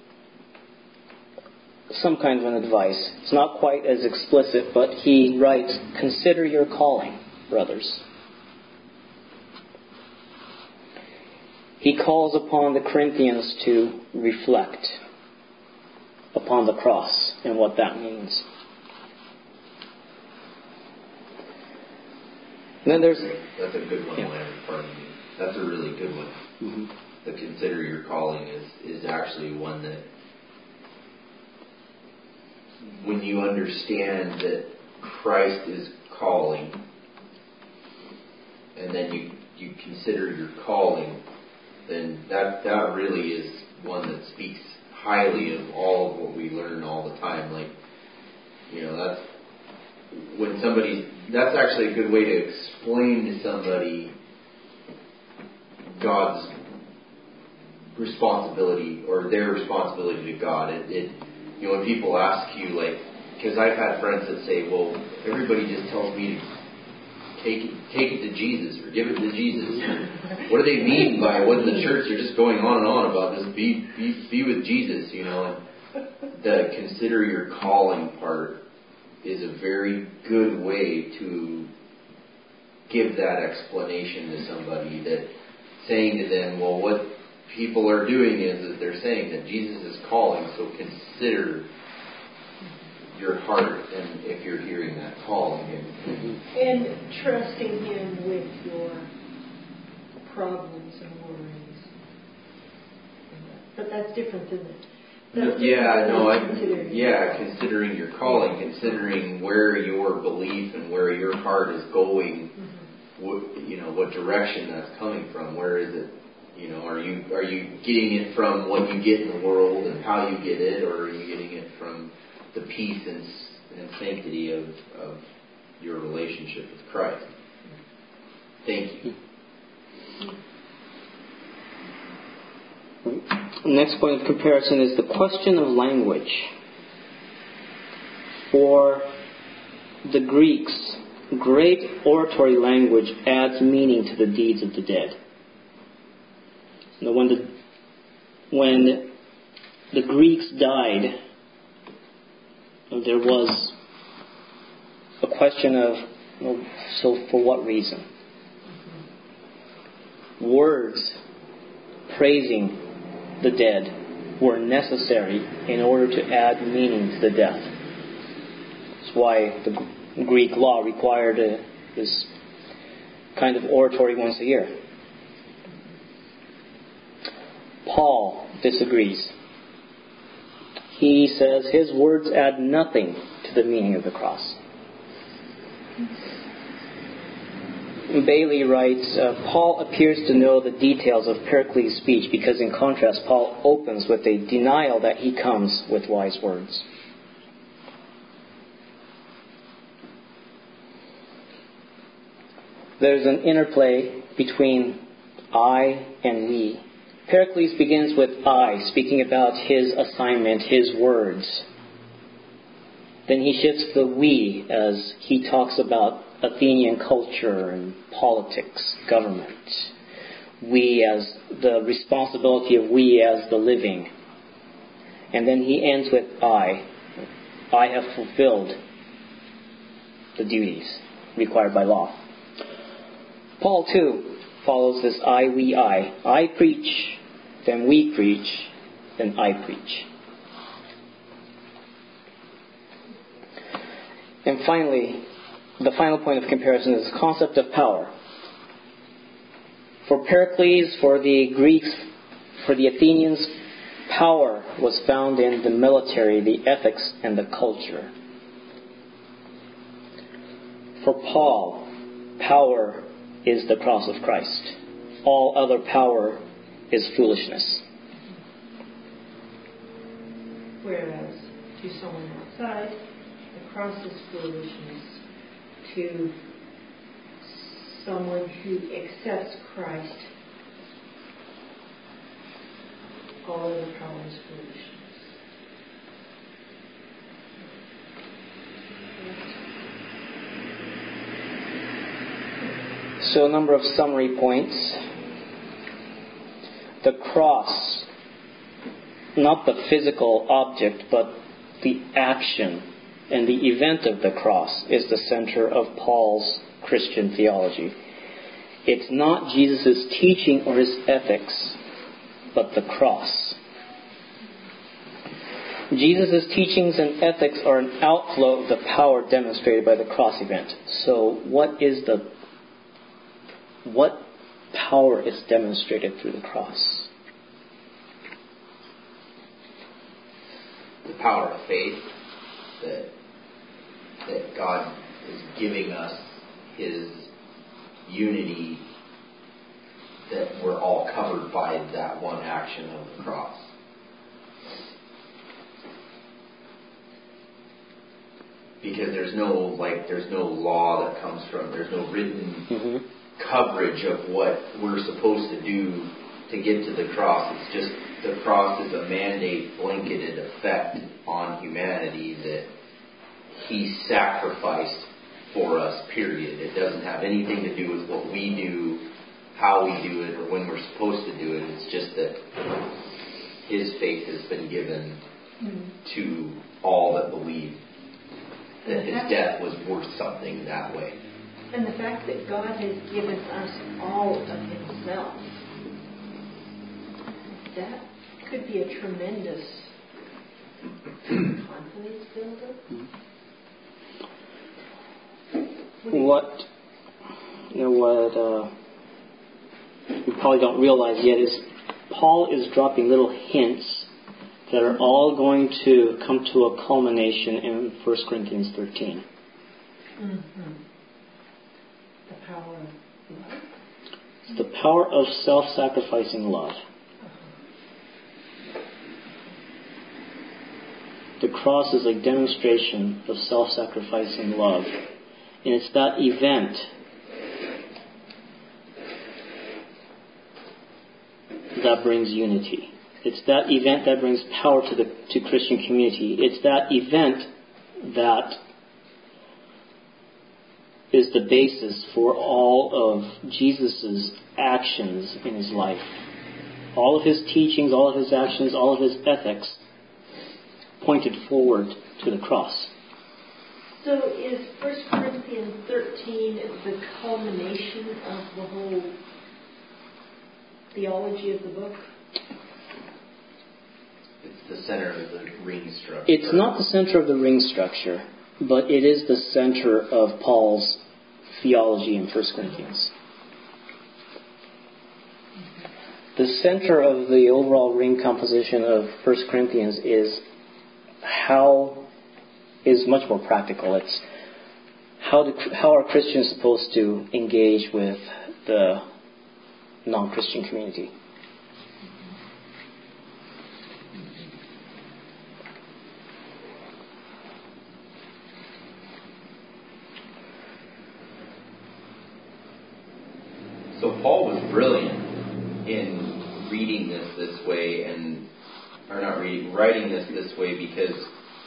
Speaker 1: some kind of an advice. It's not quite as explicit, but he writes, "Consider your calling, brothers." He calls upon the Corinthians to reflect upon the cross and what that means. And then there's...
Speaker 3: That's a good one, Larry. Pardon me. That's a really good one. Mm-hmm. The consider your calling is actually one that, when you understand that Christ is calling, and then you consider your calling, then that really is one that speaks highly of all of what we learn all the time. Like, that's when that's actually a good way to explain to somebody God's responsibility or their responsibility to God. When people ask you, like, because I've had friends that say, well, everybody just tells me to take it to Jesus or give it to Jesus. What do they mean by what in the church they're just going on and on about this? Be with Jesus, and the consider your calling part is a very good way to give that explanation to somebody, that saying to them, well, what people are doing is that they're saying that Jesus is calling, so consider your heart, and if you're hearing that calling,
Speaker 2: and trusting Him with your problems and worries. But that's different than it.
Speaker 3: Considering your calling, considering where your belief and where your heart is going, what direction that's coming from. Where is it? Are you getting it from what you get in the world and how you get it, or are you getting it from the peace and sanctity of your relationship with Christ? Thank you.
Speaker 1: The next point of comparison is the question of language. For the Greeks, great oratory language adds meaning to the deeds of the dead. When the Greeks died, there was a question of, so for what reason? Words praising the dead were necessary in order to add meaning to the death. That's why the Greek law required this kind of oratory once a year. Paul disagrees. He says his words add nothing to the meaning of the cross. Bailey writes, Paul appears to know the details of Pericles' speech because in contrast, Paul opens with a denial that he comes with wise words. There's an interplay between I and we. Pericles begins with I, speaking about his assignment, his words. Then he shifts to we as he talks about Athenian culture and politics, government. We as the responsibility of we as the living. And then he ends with I. I have fulfilled the duties required by law. Paul too follows this I, we, I. I preach, then we preach, then I preach. And finally, the final point of comparison is the concept of power. For Pericles, for the Greeks, for the Athenians, power was found in the military, the ethics, and the culture. For Paul, power is the cross of Christ. All other power is foolishness.
Speaker 2: Whereas to someone outside, the cross is foolishness. To someone who accepts Christ, all other power is foolishness.
Speaker 1: So a number of summary points. The cross, not the physical object, but the action and the event of the cross is the center of Paul's Christian theology. It's not Jesus' teaching or his ethics, but the cross. Jesus' teachings and ethics are an outflow of the power demonstrated by the cross event. So what power is demonstrated through the cross?
Speaker 3: The power of faith that God is giving us His unity that we're all covered by that one action of the cross. Because there's no law that comes from, there's no written coverage of what we're supposed to do to get to the cross. It's just the cross is a mandate, blanketed effect on humanity that He sacrificed for us, period. It doesn't have anything to do with what we do, how we do it, or when we're supposed to do it. It's just that His faith has been given to all that believe that His death was worth something that way.
Speaker 2: And the fact that God has given us all of Himself, that could be a tremendous confidence builder.
Speaker 1: What we probably don't realize yet is Paul is dropping little hints that are all going to come to a culmination in 1 Corinthians 13.
Speaker 2: The power of love.
Speaker 1: It's the power of self-sacrificing love. The cross is a demonstration of self-sacrificing love. And it's that event that brings unity. It's that event that brings power to Christian community. It's that event that is the basis for all of Jesus' actions in His life. All of His teachings, all of His actions, all of His ethics pointed forward to the cross.
Speaker 2: So is 1 Corinthians 13 the culmination of the whole theology of the book?
Speaker 3: It's the center of the ring structure.
Speaker 1: It's not the center of the ring structure, but it is the center of Paul's theology in 1 Corinthians. The center of the overall ring composition of 1 Corinthians is much more practical. It's how are Christians supposed to engage with the non-Christian community.
Speaker 3: So Paul was brilliant in reading this way, writing this way, because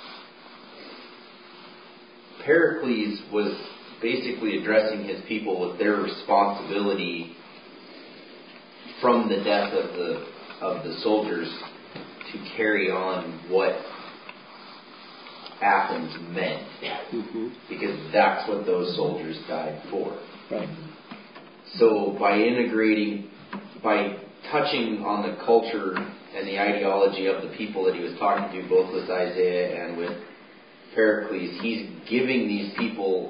Speaker 3: Pericles was basically addressing his people with their responsibility from the death of the soldiers to carry on what Athens meant, because that's what those soldiers died for.
Speaker 1: Right.
Speaker 3: So by touching on the culture and the ideology of the people that he was talking to, both with Isaiah and with Pericles, he's giving these people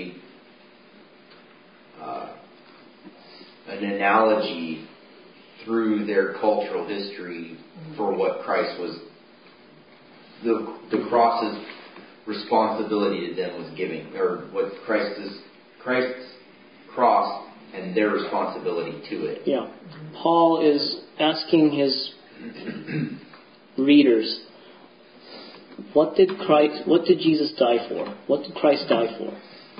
Speaker 3: an analogy through their cultural history for what Christ was, the cross's responsibility to them was giving, or what Christ's cross and their responsibility to it.
Speaker 1: Yeah. Paul is asking his readers, what did Jesus die for? What did Christ die for?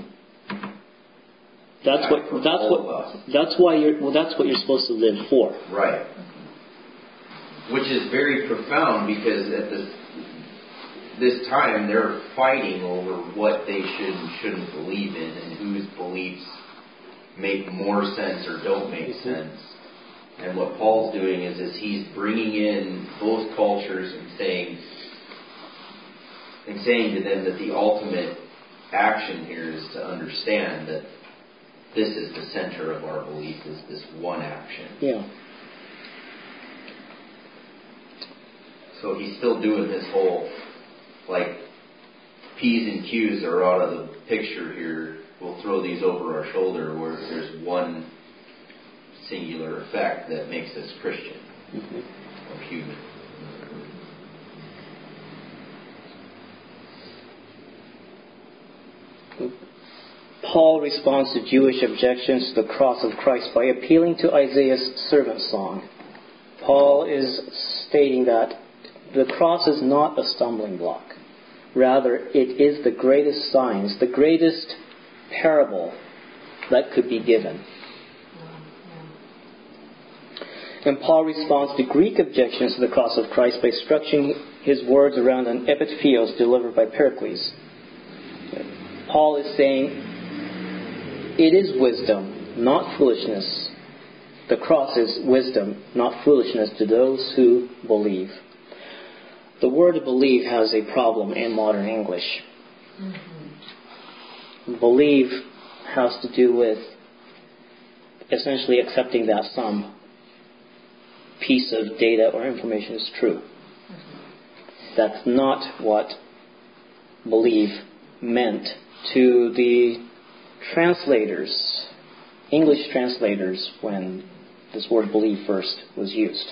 Speaker 1: That's what you're supposed to live for.
Speaker 3: Right. Which is very profound, because at this time they're fighting over what they should and shouldn't believe in, and whose beliefs make more sense or don't make sense. And what Paul's doing is he's bringing in both cultures and saying to them that the ultimate action here is to understand that this is the center of our belief, is this one action.
Speaker 1: Yeah.
Speaker 3: So he's still doing this whole, P's and Q's are out of the picture here. We'll throw these over our shoulder, where there's one singular effect that makes us Christian or human.
Speaker 1: Paul responds to Jewish objections to the cross of Christ by appealing to Isaiah's servant song. Paul is stating that the cross is not a stumbling block. Rather, it is the greatest signs, the greatest parable that could be given. And Paul responds to Greek objections to the cross of Christ by structuring his words around an epitaphios delivered by Pericles. Paul is saying, it is wisdom, not foolishness. The cross is wisdom, not foolishness to those who believe. The word believe has a problem in modern English. Mm-hmm. Believe has to do with essentially accepting that some piece of data or information is true. Mm-hmm. That's not what believe meant to the translators, English translators, when this word believe first was used.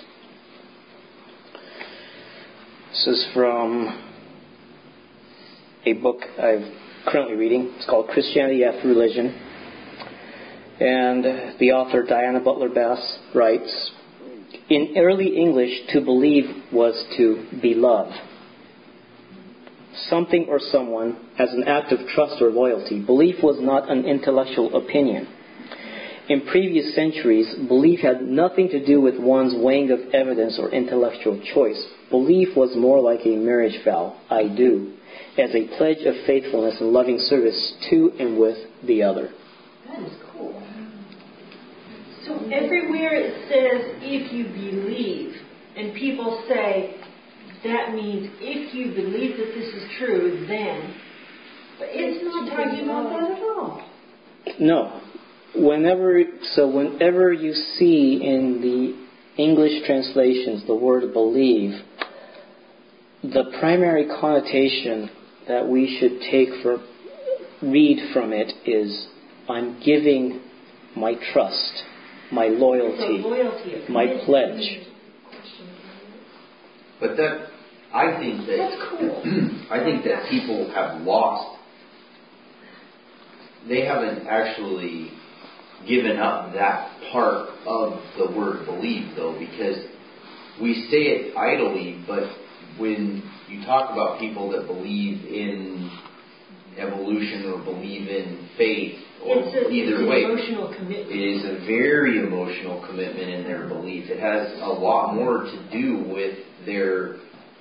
Speaker 1: This is from a book I'm currently reading. It's called Christianity After Religion. And the author, Diana Butler Bass, writes, in early English, to believe was to beloved. Something or someone as an act of trust or loyalty. Belief was not an intellectual opinion. In previous centuries, belief had nothing to do with one's weighing of evidence or intellectual choice. Belief was more like a marriage vow, I do, as a pledge of faithfulness and loving service to and with the other.
Speaker 2: That is cool. So everywhere it says, if you believe, and people say, that means if you believe that this is true, then. But it's not talking about that at all.
Speaker 1: No. Whenever you see in the English translations the word believe, the primary connotation that we should read from it is, I'm giving my trust, my loyalty, my pledge.
Speaker 3: But I think that people have lost. They haven't actually given up that part of the word believe, though, because we say it idly, but when you talk about people that believe in evolution or believe in faith, or either way,
Speaker 2: emotional commitment.
Speaker 3: It is a very emotional commitment in their belief. It has a lot more to do with their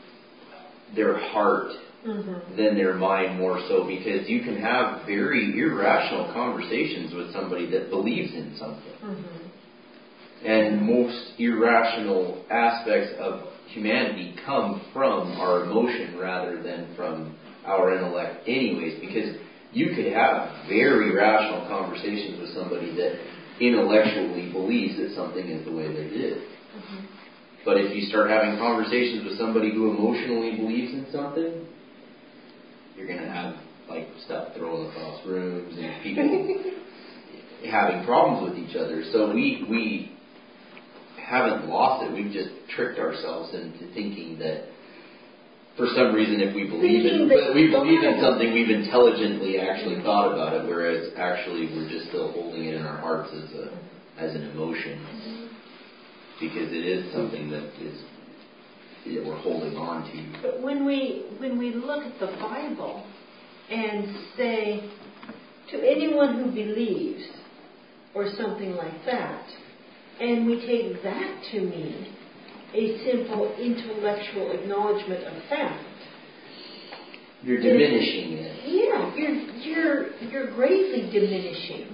Speaker 3: heart than their mind, more so, because you can have very irrational conversations with somebody that believes in something. And most irrational aspects of humanity come from our emotion rather than from our intellect anyways, because you could have very rational conversations with somebody that intellectually believes that something is the way that it is. But if you start having conversations with somebody who emotionally believes in something, you're going to have stuff thrown across rooms and people having problems with each other. So we haven't lost it. We've just tricked ourselves into thinking that for some reason, if we believe in something, we've intelligently actually thought about it, whereas actually we're just still holding it in our hearts as an emotion, because it is something that we're holding on to.
Speaker 2: But when we look at the Bible and say, to anyone who believes, or something like that, and we take that to mean a simple intellectual acknowledgement of fact,
Speaker 3: you're diminishing it.
Speaker 2: Yeah, you're greatly diminishing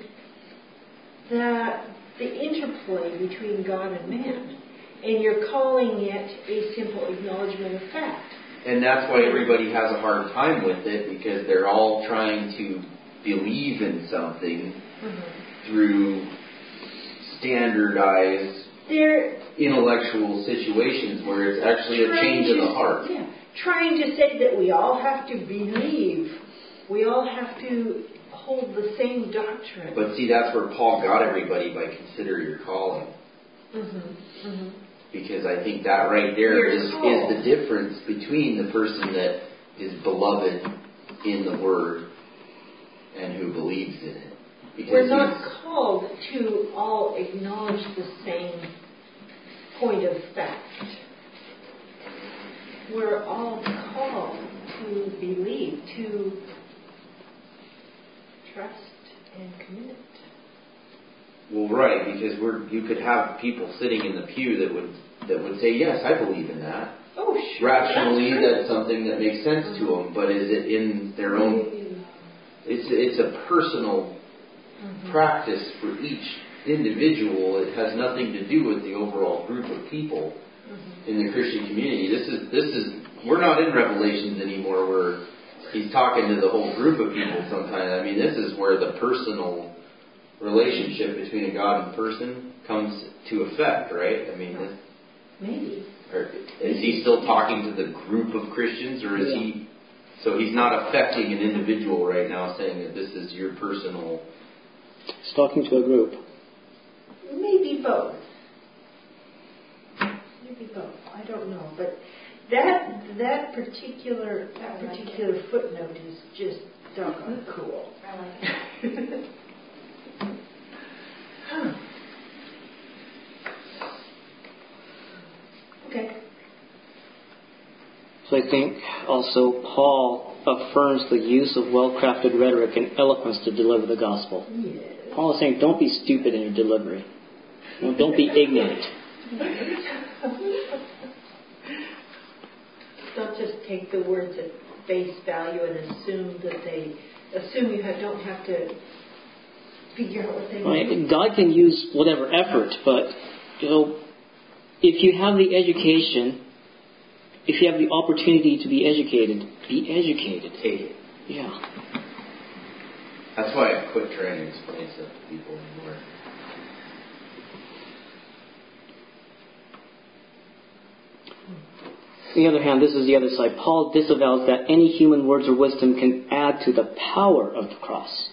Speaker 2: the interplay between God and man, and you're calling it a simple acknowledgement of fact.
Speaker 3: And that's why everybody has a hard time with it, because they're all trying to believe in something through standardized intellectual situations where it's actually a change of the heart.
Speaker 2: Yeah, trying to say that we all have to believe, we all have to hold the same doctrine.
Speaker 3: But see, that's where Paul got everybody by consider your calling. Because I think that right there is the difference between the person that is beloved in the Word and who believes in it. Because
Speaker 2: we're not called to all acknowledge the same point of fact. We're all called to believe, to trust and commit.
Speaker 3: Well, right, because you could have people sitting in the pew that would say, yes, I believe in that.
Speaker 2: Oh, sure.
Speaker 3: Rationally, that's something that makes sense to them, but is it in their own... It's a personal practice for each individual. It has nothing to do with the overall group of people in the Christian community. This is we're not in Revelations anymore where he's talking to the whole group of people sometimes. I mean, this is where the personal relationship between a God and person comes to effect, right? I mean,
Speaker 2: maybe.
Speaker 3: Is he still talking to the group of Christians, or is he... So he's not affecting an individual right now, saying that this is your personal...
Speaker 1: He's talking to a group.
Speaker 2: Maybe both. Maybe both. I don't know. But that particular footnote is just doggone cool.
Speaker 4: I like it.
Speaker 2: Okay.
Speaker 1: So I think also Paul affirms the use of well-crafted rhetoric and eloquence to deliver the gospel.
Speaker 2: Yes.
Speaker 1: Paul is saying, don't be stupid in your delivery. Don't be ignorant.
Speaker 2: Don't just take the words at face value and assume you don't have to figure out what they mean.
Speaker 1: God can use whatever effort, but if you have the education, if you have the opportunity to be educated, be educated.
Speaker 3: Take it.
Speaker 1: Yeah.
Speaker 3: That's why I quit trying to explain stuff to people anymore.
Speaker 1: On the other hand, this is the other side. Paul disavows that any human words or wisdom can add to the power of the cross.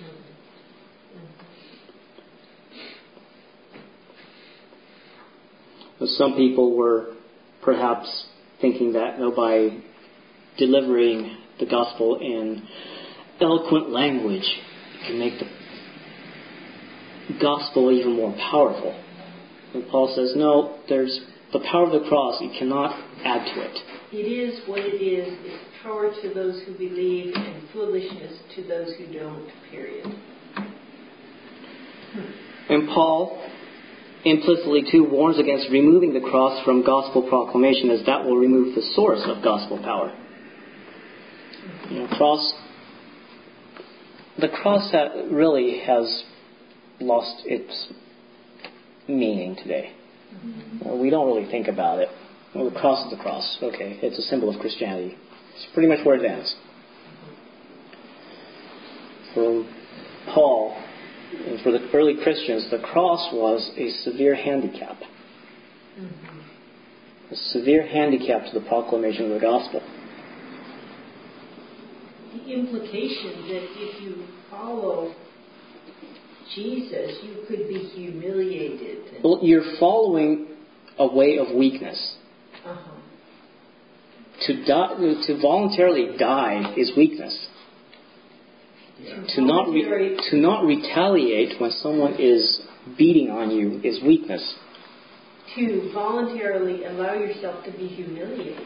Speaker 1: Some people were perhaps thinking that by delivering the gospel in eloquent language, you can make the gospel even more powerful. And Paul says, no, there's the power of the cross. You cannot add to it.
Speaker 2: It is what it is. It's power to those who believe and foolishness to those who don't, period.
Speaker 1: And Paul implicitly too warns against removing the cross from gospel proclamation, as that will remove the source of gospel power. The cross that really has lost its meaning today. We don't really think about it. The cross is the cross. Okay, it's a symbol of Christianity. It's pretty much where it ends. For Paul, and for the early Christians, the cross was a severe handicap. A severe handicap to the proclamation of the gospel.
Speaker 2: The implication that if you follow Jesus, you could be humiliated.
Speaker 1: Well, you're following a way of weakness. To voluntarily die is weakness. To not retaliate when someone is beating on you is weakness.
Speaker 2: To voluntarily allow yourself to be humiliated.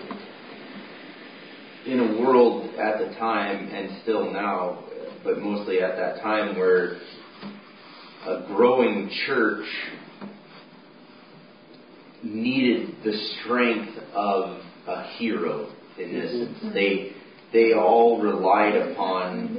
Speaker 3: In a world at the time, and still now, but mostly at that time, where a growing church needed the strength of a hero in essence. They all relied upon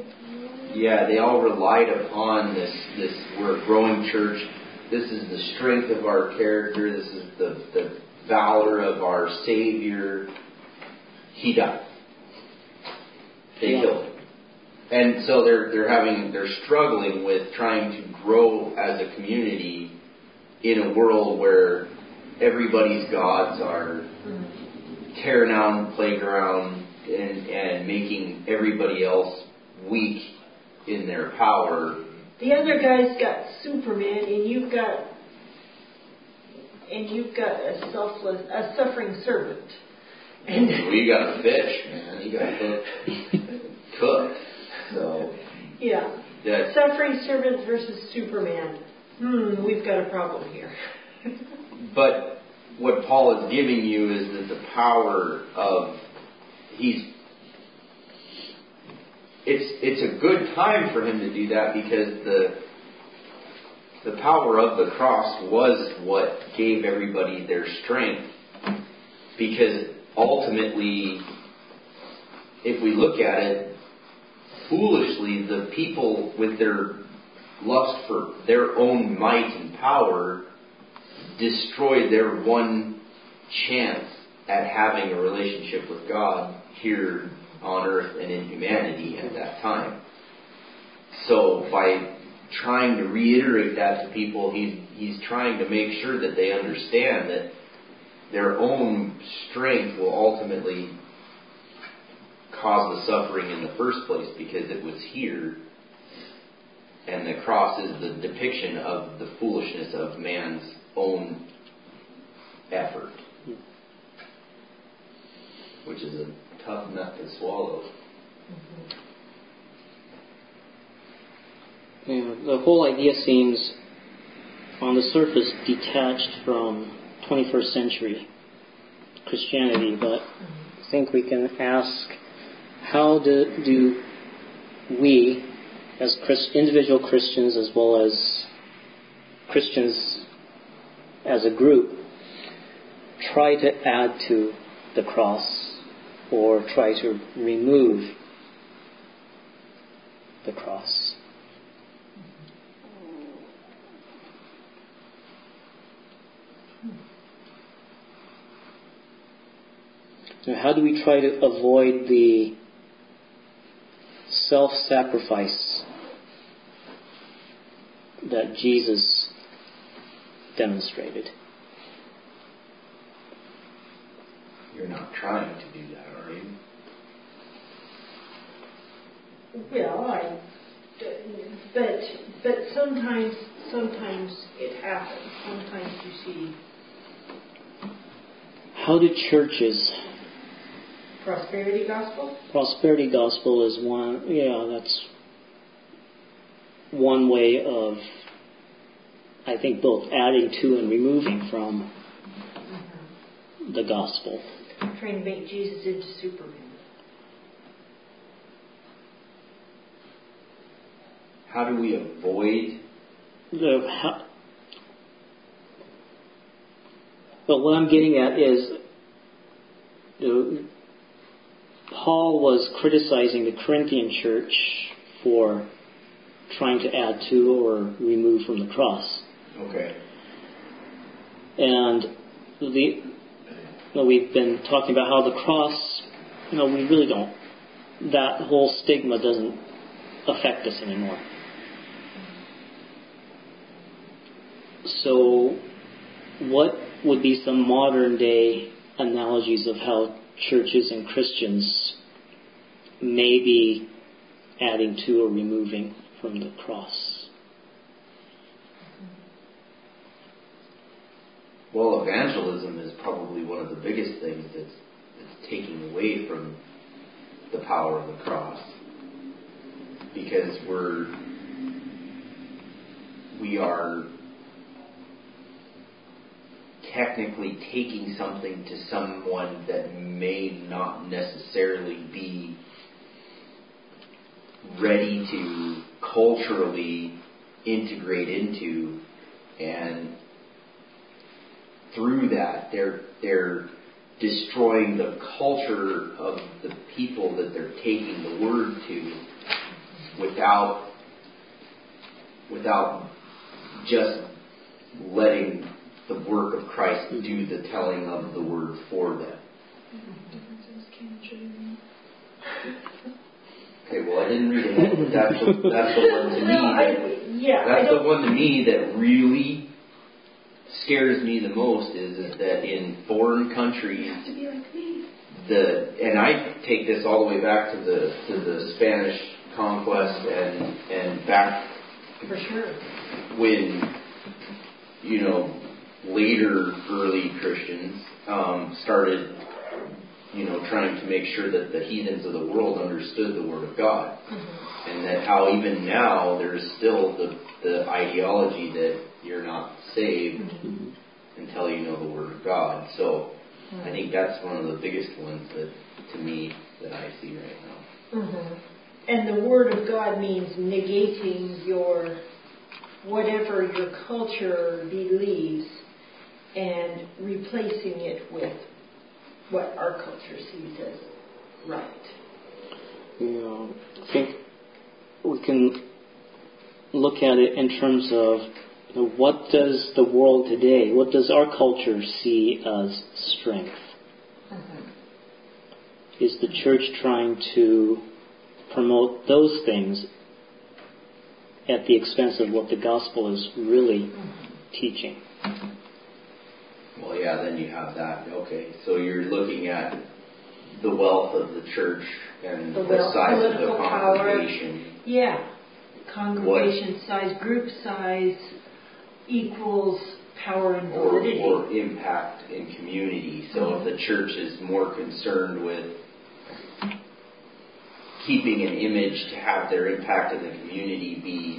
Speaker 3: this. We're a growing church. This is the strength of our character. This is the valor of our Savior. He died. They killed him. And so they're struggling with trying to grow as a community in a world where everybody's gods are tearing down the playground and making everybody else weak in their power.
Speaker 2: The other guy's got Superman, and you've got a suffering servant. And
Speaker 3: we got a fish, man. You got cooked. So
Speaker 2: Yeah.
Speaker 3: That
Speaker 2: Suffering servant versus Superman. We've got a problem here.
Speaker 3: But what Paul is giving you is that the power of it's a good time for him to do that, because the power of the cross was what gave everybody their strength. Because ultimately, if we look at it, foolishly, the people with their lust for their own might and power destroyed their one chance at having a relationship with God here on earth and in humanity at that time. So by trying to reiterate that to people, he's trying to make sure that they understand that their own strength will ultimately cause the suffering in the first place, because it was here, and the cross is the depiction of the foolishness of man's own effort, which is a tough nut to swallow.
Speaker 1: Yeah, the whole idea seems, on the surface, detached from 21st century Christianity, but I think we can ask, how do we, as individual Christians as well as Christians as a group, try to add to the cross or try to remove the cross? Now, how do we try to avoid the self-sacrifice that Jesus demonstrated?
Speaker 3: You're not trying to do that, are you?
Speaker 2: Well, but sometimes it happens. Sometimes you see.
Speaker 1: How do churches?
Speaker 2: Prosperity gospel?
Speaker 1: Prosperity gospel is one. Yeah, that's one way of, I think, both adding to and removing from the gospel.
Speaker 2: Trying to make Jesus into Superman.
Speaker 3: How do we avoid?
Speaker 1: But what I'm getting at is, Paul was criticizing the Corinthian church for trying to add to or remove from the cross.
Speaker 3: Okay.
Speaker 1: And we've been talking about how the cross, we really don't, that whole stigma doesn't affect us anymore. So what would be some modern day analogies of how churches and Christians may be adding to or removing from the cross?
Speaker 3: Well, evangelism is probably one of the biggest things that's taking away from the power of the cross, because we are technically taking something to someone that may not necessarily be ready to culturally integrate into, and through that they're destroying the culture of the people that they're taking the word to, without just letting the work of Christ do the telling of the word for them. Okay, well, I didn't read it, but that's the one to me. That's the one to me that really scares me the most. Is that in foreign countries, and I take this all the way back to the Spanish conquest and back
Speaker 2: for sure
Speaker 3: when later early Christians started, trying to make sure that the heathens of the world understood the Word of God. And And that how even now there's still the ideology that you're not saved until you know the Word of God. So I think that's one of the biggest ones that, to me, that I see right now.
Speaker 2: And the Word of God means negating your whatever your culture believes and replacing it with what our culture sees as right.
Speaker 1: I think we can look at it in terms of what does the world today, what does our culture see as strength? Is the church trying to promote those things at the expense of what the gospel is really teaching?
Speaker 3: Well, yeah, then you have that. Okay, so you're looking at the wealth of the church and the size of the congregation.
Speaker 2: Power. Yeah, congregation size, group size equals power and validity.
Speaker 3: Or impact in community. So if the church is more concerned with keeping an image to have their impact in the community be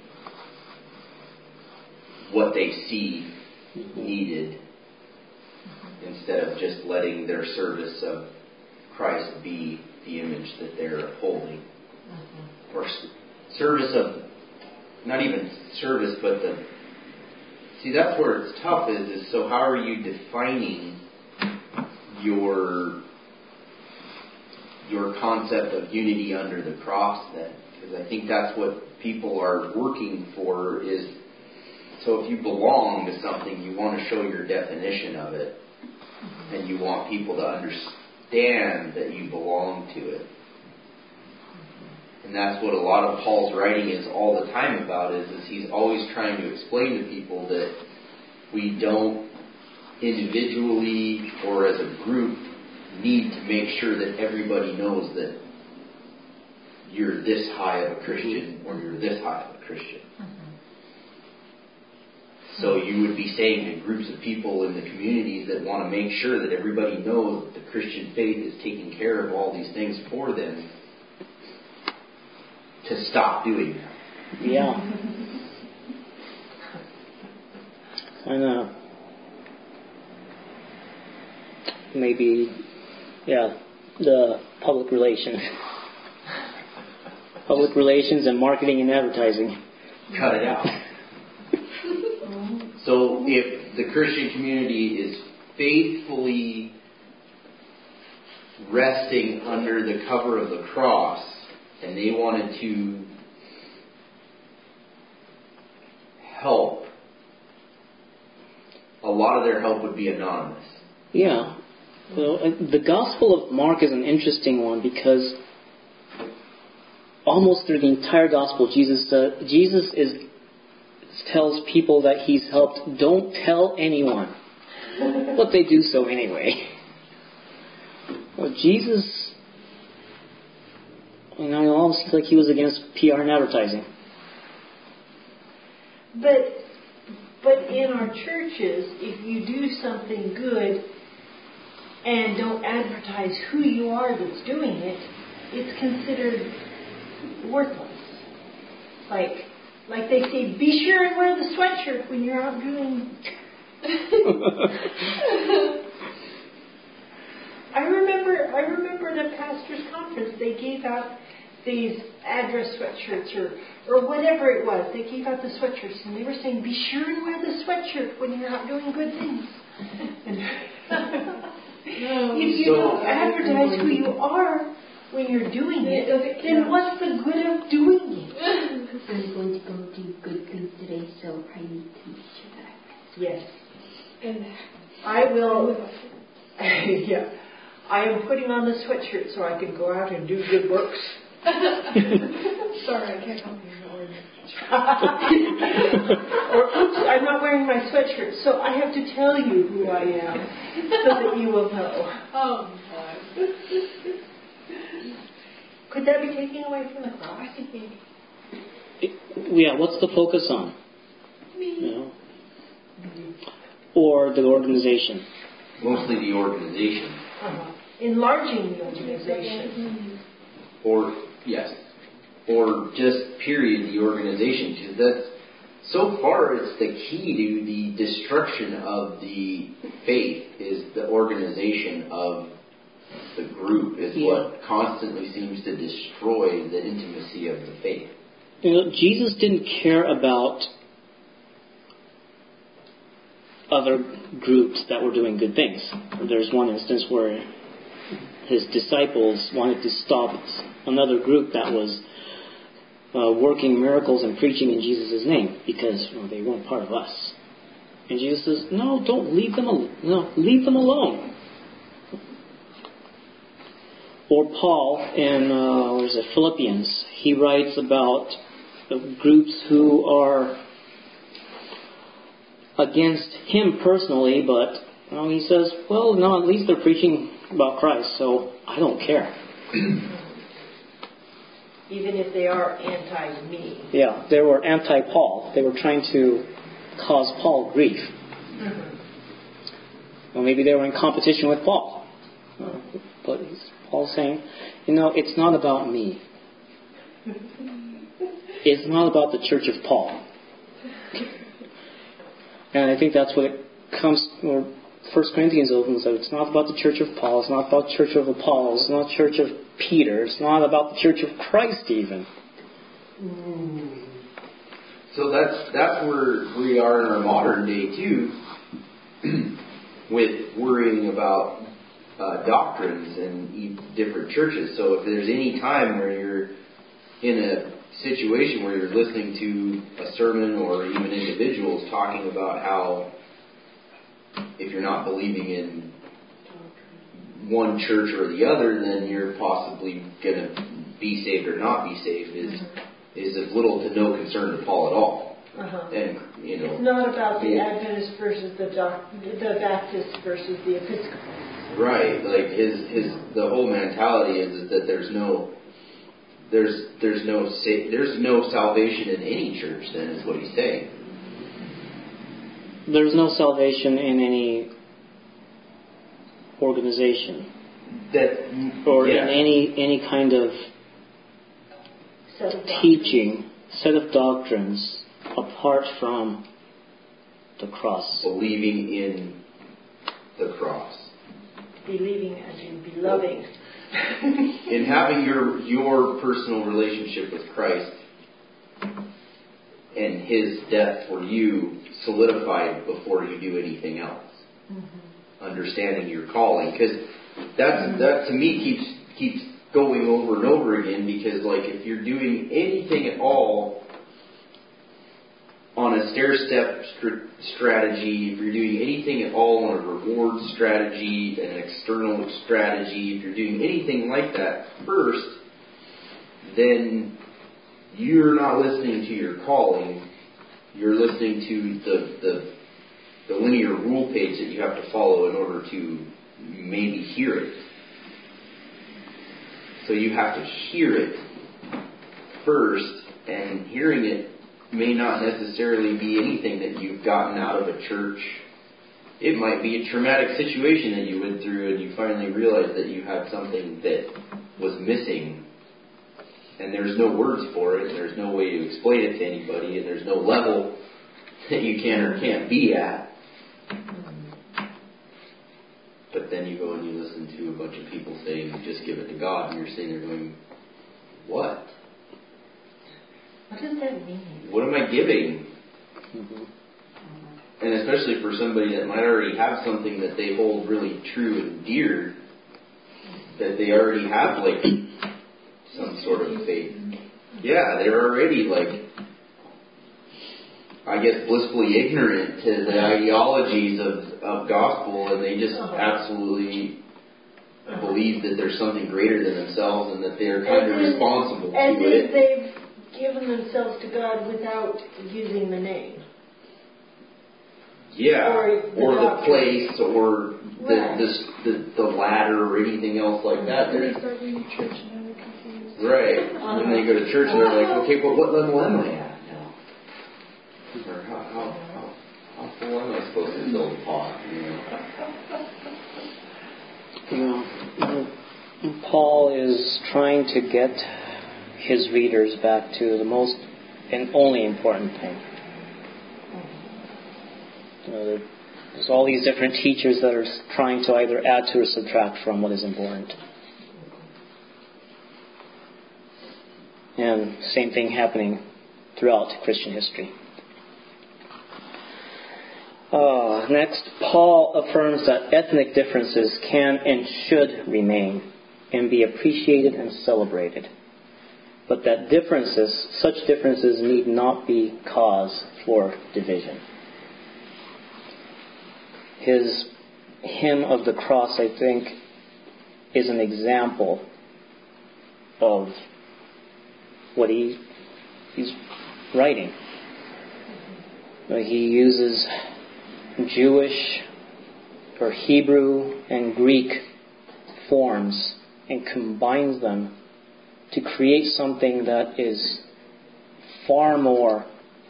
Speaker 3: what they see needed, instead of just letting their service of Christ be the image that they're upholding. Or service of, not even service, but see, that's where it's tough is so how are you defining your concept of unity under the cross then? Because I think that's what people are working for is, so if you belong to something, you want to show your definition of it. And you want people to understand that you belong to it. And that's what a lot of Paul's writing is all the time about, is he's always trying to explain to people that we don't individually or as a group need to make sure that everybody knows that you're this high of a Christian or you're this high of a Christian. So you would be saying to groups of people in the communities that want to make sure that everybody knows that the Christian faith is taking care of all these things for them, to stop doing that.
Speaker 1: Yeah. I know. Maybe, the public relations and marketing and advertising.
Speaker 3: Cut it out. So if the Christian community is faithfully resting under the cover of the cross, and they wanted to help, a lot of their help would be anonymous.
Speaker 1: Yeah. Well, the Gospel of Mark is an interesting one because almost through the entire Gospel, Jesus tells people that he's helped, don't tell anyone. But they do so anyway. Well, Jesus, it almost seems like he was against PR and advertising.
Speaker 2: But in our churches, if you do something good and don't advertise who you are that's doing it, it's considered worthless. Like they say, be sure and wear the sweatshirt when you're out doing. I remember at a pastor's conference they gave out these address sweatshirts or whatever it was. They gave out the sweatshirts and they were saying, be sure and wear the sweatshirt when you're out doing good things. If you don't advertise who you are when you're doing it, then what's the good of doing it?
Speaker 4: I'm going to go do good things today, so I need to make sure that I
Speaker 2: Yes. And I will, I am putting on the sweatshirt so I can go out and do good works.
Speaker 4: Sorry, I can't help you.
Speaker 2: Or, oops, I'm not wearing my sweatshirt, so I have to tell you who I am so that you will know.
Speaker 4: Oh, God.
Speaker 2: Could that be taken away from the cross? I think maybe.
Speaker 1: What's the focus on? Or the organization?
Speaker 3: Mostly the organization.
Speaker 2: Enlarging the organization.
Speaker 3: Or, yes. or just period the organization. Because that's, so far it's the key to the destruction of the faith is the organization of the group is what constantly seems to destroy the intimacy of the faith.
Speaker 1: Jesus didn't care about other groups that were doing good things. There's one instance where his disciples wanted to stop another group that was working miracles and preaching in Jesus' name because they weren't part of us. And Jesus says, "No, don't leave them alone. No, leave them alone." Or Paul in Philippians, he writes about the groups who are against him personally, but he says, well, no, at least they're preaching about Christ, so I don't care.
Speaker 2: Even if they are anti-me.
Speaker 1: Yeah, they were anti-Paul. They were trying to cause Paul grief. Well, maybe they were in competition with Paul. But Paul's saying, it's not about me. It's not about the Church of Paul. And I think that's what it comes, or 1 Corinthians opens up. It's not about the Church of Paul. It's not about the Church of Apollos. It's not the Church of Peter. It's not about the Church of Christ even.
Speaker 3: So that's where we are in our modern day too, with worrying about doctrines and different churches. So if there's any time where you're in a situation where you're listening to a sermon or even individuals talking about how if you're not believing in one church or the other, then you're possibly going to be saved or not be saved is of little to no concern to Paul at all. And
Speaker 2: it's not about the Adventist versus the Baptist versus the Episcopal.
Speaker 3: Right, like the whole mentality is that there's no salvation in any church. Then is what he's saying.
Speaker 1: There's no salvation in any organization in any kind of teaching, set of doctrines apart from the cross.
Speaker 3: Believing in the cross.
Speaker 2: Believing as in beloving.
Speaker 3: In having your personal relationship with Christ and His death for you solidified before you do anything else. Understanding your calling, because that to me keeps going over and over again. Because if you're doing anything at all on a stair-step strategy, if you're doing anything at all on a reward strategy, an external strategy, if you're doing anything like that first, then you're not listening to your calling. You're listening to the linear rule page that you have to follow in order to maybe hear it. So you have to hear it first, and hearing it may not necessarily be anything that you've gotten out of a church. It might be a traumatic situation that you went through and you finally realized that you had something that was missing, and there's no words for it, and there's no way to explain it to anybody, and there's no level that you can or can't be at. But then you go and you listen to a bunch of people saying, just give it to God, and you're sitting there going, what?
Speaker 2: What does that mean?
Speaker 3: What am I giving? And especially for somebody that might already have something that they hold really true and dear, that they already have some sort of faith. Yeah, they're already blissfully ignorant to the ideologies of gospel, and they just absolutely believe that there's something greater than themselves and that they're kind of responsible to it.
Speaker 2: They've given themselves to God without using the name.
Speaker 3: Yeah, or the place, or the ladder, or anything else like that.
Speaker 5: They start going to church and they're confused.
Speaker 3: Right. And then they go to church and they're like, okay, but what level am I at now? Or how full am I supposed to fill the pot?
Speaker 1: Paul is trying to get his readers back to the most and only important thing. There's all these different teachers that are trying to either add to or subtract from what is important. And same thing happening throughout Christian history. Next, Paul affirms that ethnic differences can and should remain and be appreciated and celebrated, but that such differences need not be cause for division. His hymn of the cross, I think, is an example of what he's writing. He uses Jewish or Hebrew and Greek forms and combines them to create something that is far more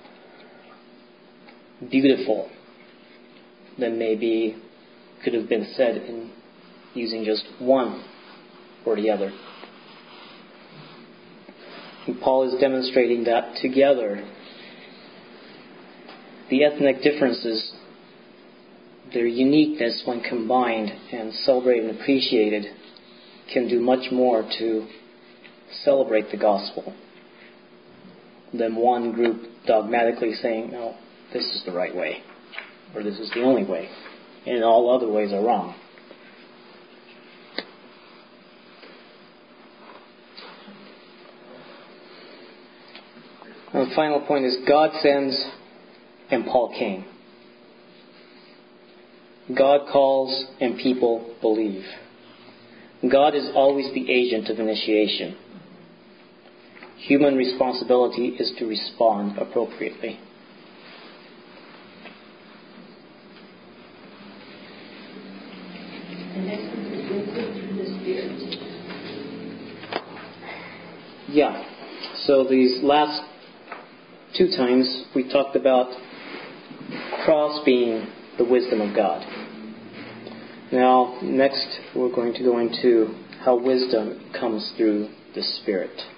Speaker 1: beautiful than maybe could have been said in using just one or the other. And Paul is demonstrating that together, the ethnic differences, their uniqueness when combined and celebrated and appreciated, can do much more to celebrate the gospel than one group dogmatically saying, no, this is the right way, or this is the only way, and all other ways are wrong. And the final point is God sends and Paul came. God calls and people believe. God is always the agent of initiation. Human responsibility is to respond appropriately.
Speaker 2: The next one is wisdom through the Spirit.
Speaker 1: Yeah. So these last two times we talked about cross being the wisdom of God. Now, next we're going to go into how wisdom comes through the Spirit.